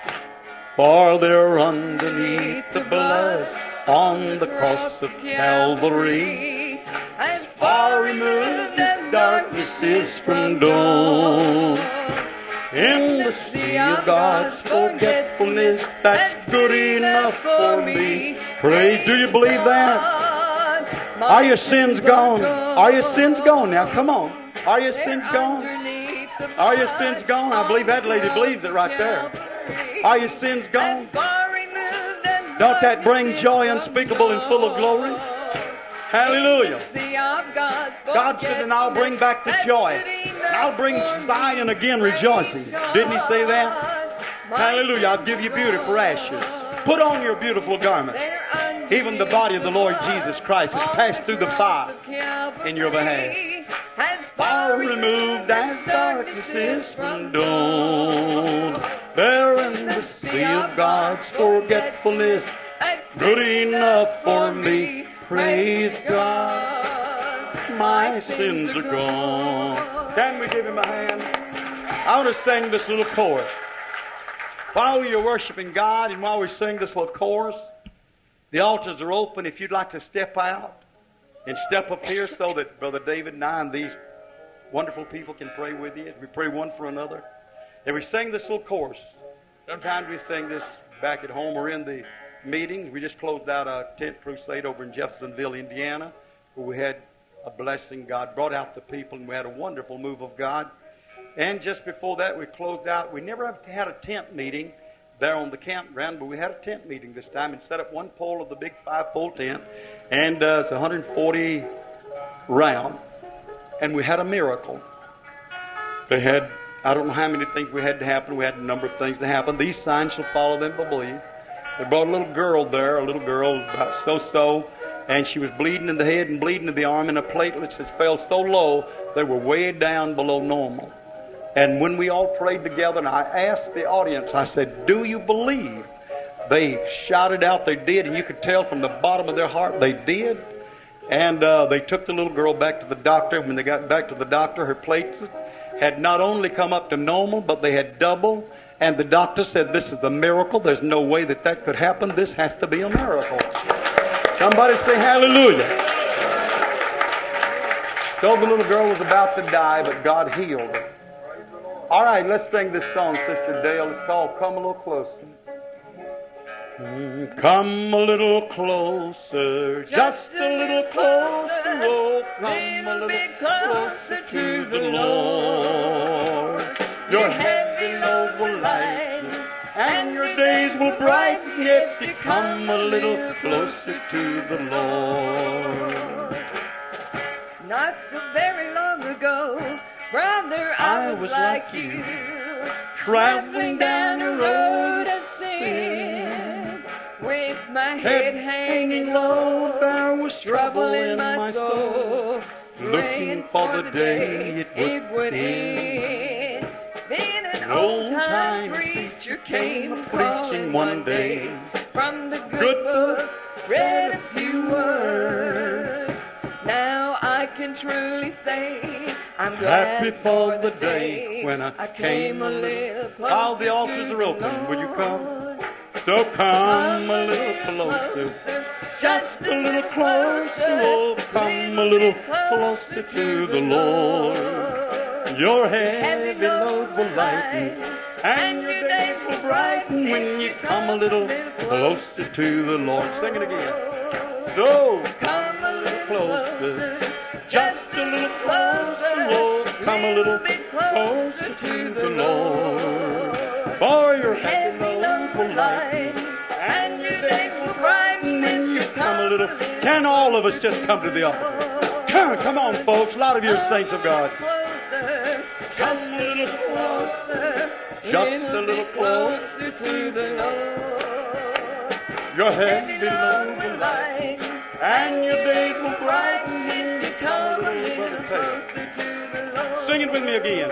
For they're underneath the blood on the cross of Calvary, as far removed as darkness is from dawn. In the sea of God's forgetfulness, that's good enough for me. Praise. Do you believe that? Are your sins gone? Are your sins gone now? Come on. Are your sins gone? Are your sins gone? I believe that lady believes it right there. Are your sins gone? Don't that bring joy unspeakable and full of glory? Hallelujah. God said, and I'll bring back the joy. And I'll bring Zion again rejoicing. Didn't he say that? Hallelujah. I'll give you beauty for ashes. Put on your beautiful garment. Even the body of the Lord Jesus Christ has passed through the fire in your behalf. As far removed as darkness is from dawn, there in the sea of God's forgetfulness, good enough for me. Praise God, my sins are gone. Can we give him a hand? I want to sing this little chorus. While you're worshiping God and while we sing this little chorus, the altars are open if you'd like to step out and step up here so that Brother David and I and these wonderful people can pray with you. We pray one for another. And we sing this little chorus. Sometimes we sing this back at home or in the meeting. We just closed out a tent crusade over in Jeffersonville, Indiana, where we had a blessing. God brought out the people and we had a wonderful move of God. And just before that, we closed out. We never had a tent meeting there on the campground, but we had a tent meeting this time and set up one pole of the big five-pole tent. And uh, it's one hundred forty round. And we had a miracle. They had, I don't know how many things we had to happen. We had a number of things to happen. These signs shall follow them that believe. They brought a little girl there, a little girl about so-so, and she was bleeding in the head and bleeding in the arm, and the platelets had fell so low, they were way down below normal. And when we all prayed together, and I asked the audience, I said, do you believe? They shouted out they did, and you could tell from the bottom of their heart they did. And uh, they took the little girl back to the doctor. When they got back to the doctor, her platelets had not only come up to normal, but they had doubled. And the doctor said, this is a miracle. There's no way that that could happen. This has to be a miracle. Somebody say hallelujah. So the little girl was about to die, but God healed her. All right, let's sing this song, Sister Dale. It's called Come a Little Closer. Mm, come a little closer, just a little closer, oh, come a little closer to the Lord. Your heavy load will lighten, and your days will brighten if you come a little closer to the Lord. Not so very long ago, brother, I, I was like you, traveling down a road of sin, with my head hanging low. There was trouble in my soul, looking for the day it would end. Then an old-time preacher came preaching one day from the good book, read a few words. Now I can truly say I'm glad happy for the day when I, I came a little closer. All the altars are open. Will you come? So come a little closer just a little closer. Oh, come a little closer to the Lord. Your heavy load will lighten, and your days will brighten when you come a little closer to the Lord. Sing it again. So, come a little closer, just a little closer. Oh, come a little closer to the Lord. For your heavy load will lighten, and your days will brighten when you come a little. Can all of us just come to the altar? Come, come on, folks. A lot of you are saints of God. Just a little closer, just a little closer to the Lord. Your heavy load will lighten, and your days will brighten when you come a little closer to the Lord. Sing it with me again.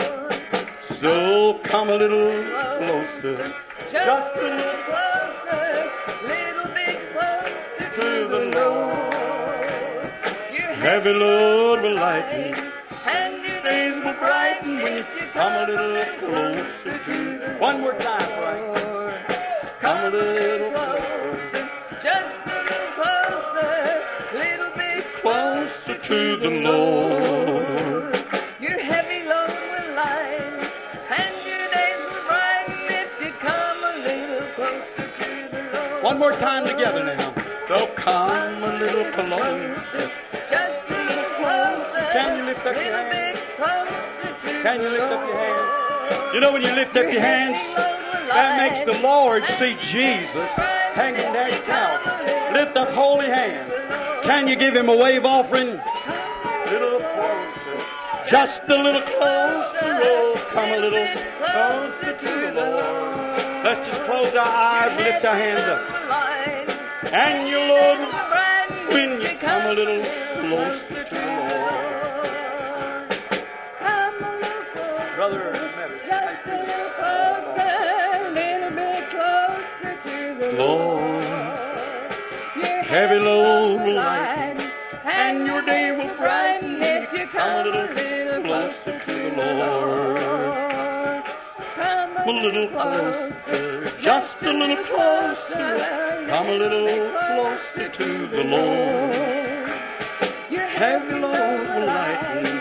So come a little closer, just a little closer, little bit closer to the Lord. Your heavy load will lighten, and your days will brighten when you come a little closer to the Lord. One more time, Frank. Come a little closer, just a little closer, little bit closer to the Lord. Your heavy load will lighten, and your days will brighten if you come a little closer to the Lord. One more time together now. So come a little closer, just a little closer. Can you lift up your hands? Can you lift up your hands? You know when you lift up your hands, that makes the Lord see Jesus hanging there at Calvary. Lift up holy hands. Can you give him a wave offering? Little closer, just a little closer. Oh, come a little closer to the Lord. Let's just close our eyes and lift our hands up. And your Lord, when you come a little closer to the Lord. Brother, just a little closer, little bit closer to the Lord. Your heavy load will lighten, and your day will brighten if you come a little closer to the Lord. Come A little closer, just a little closer. Come a little closer to the Lord. Your Heavy load will lighten,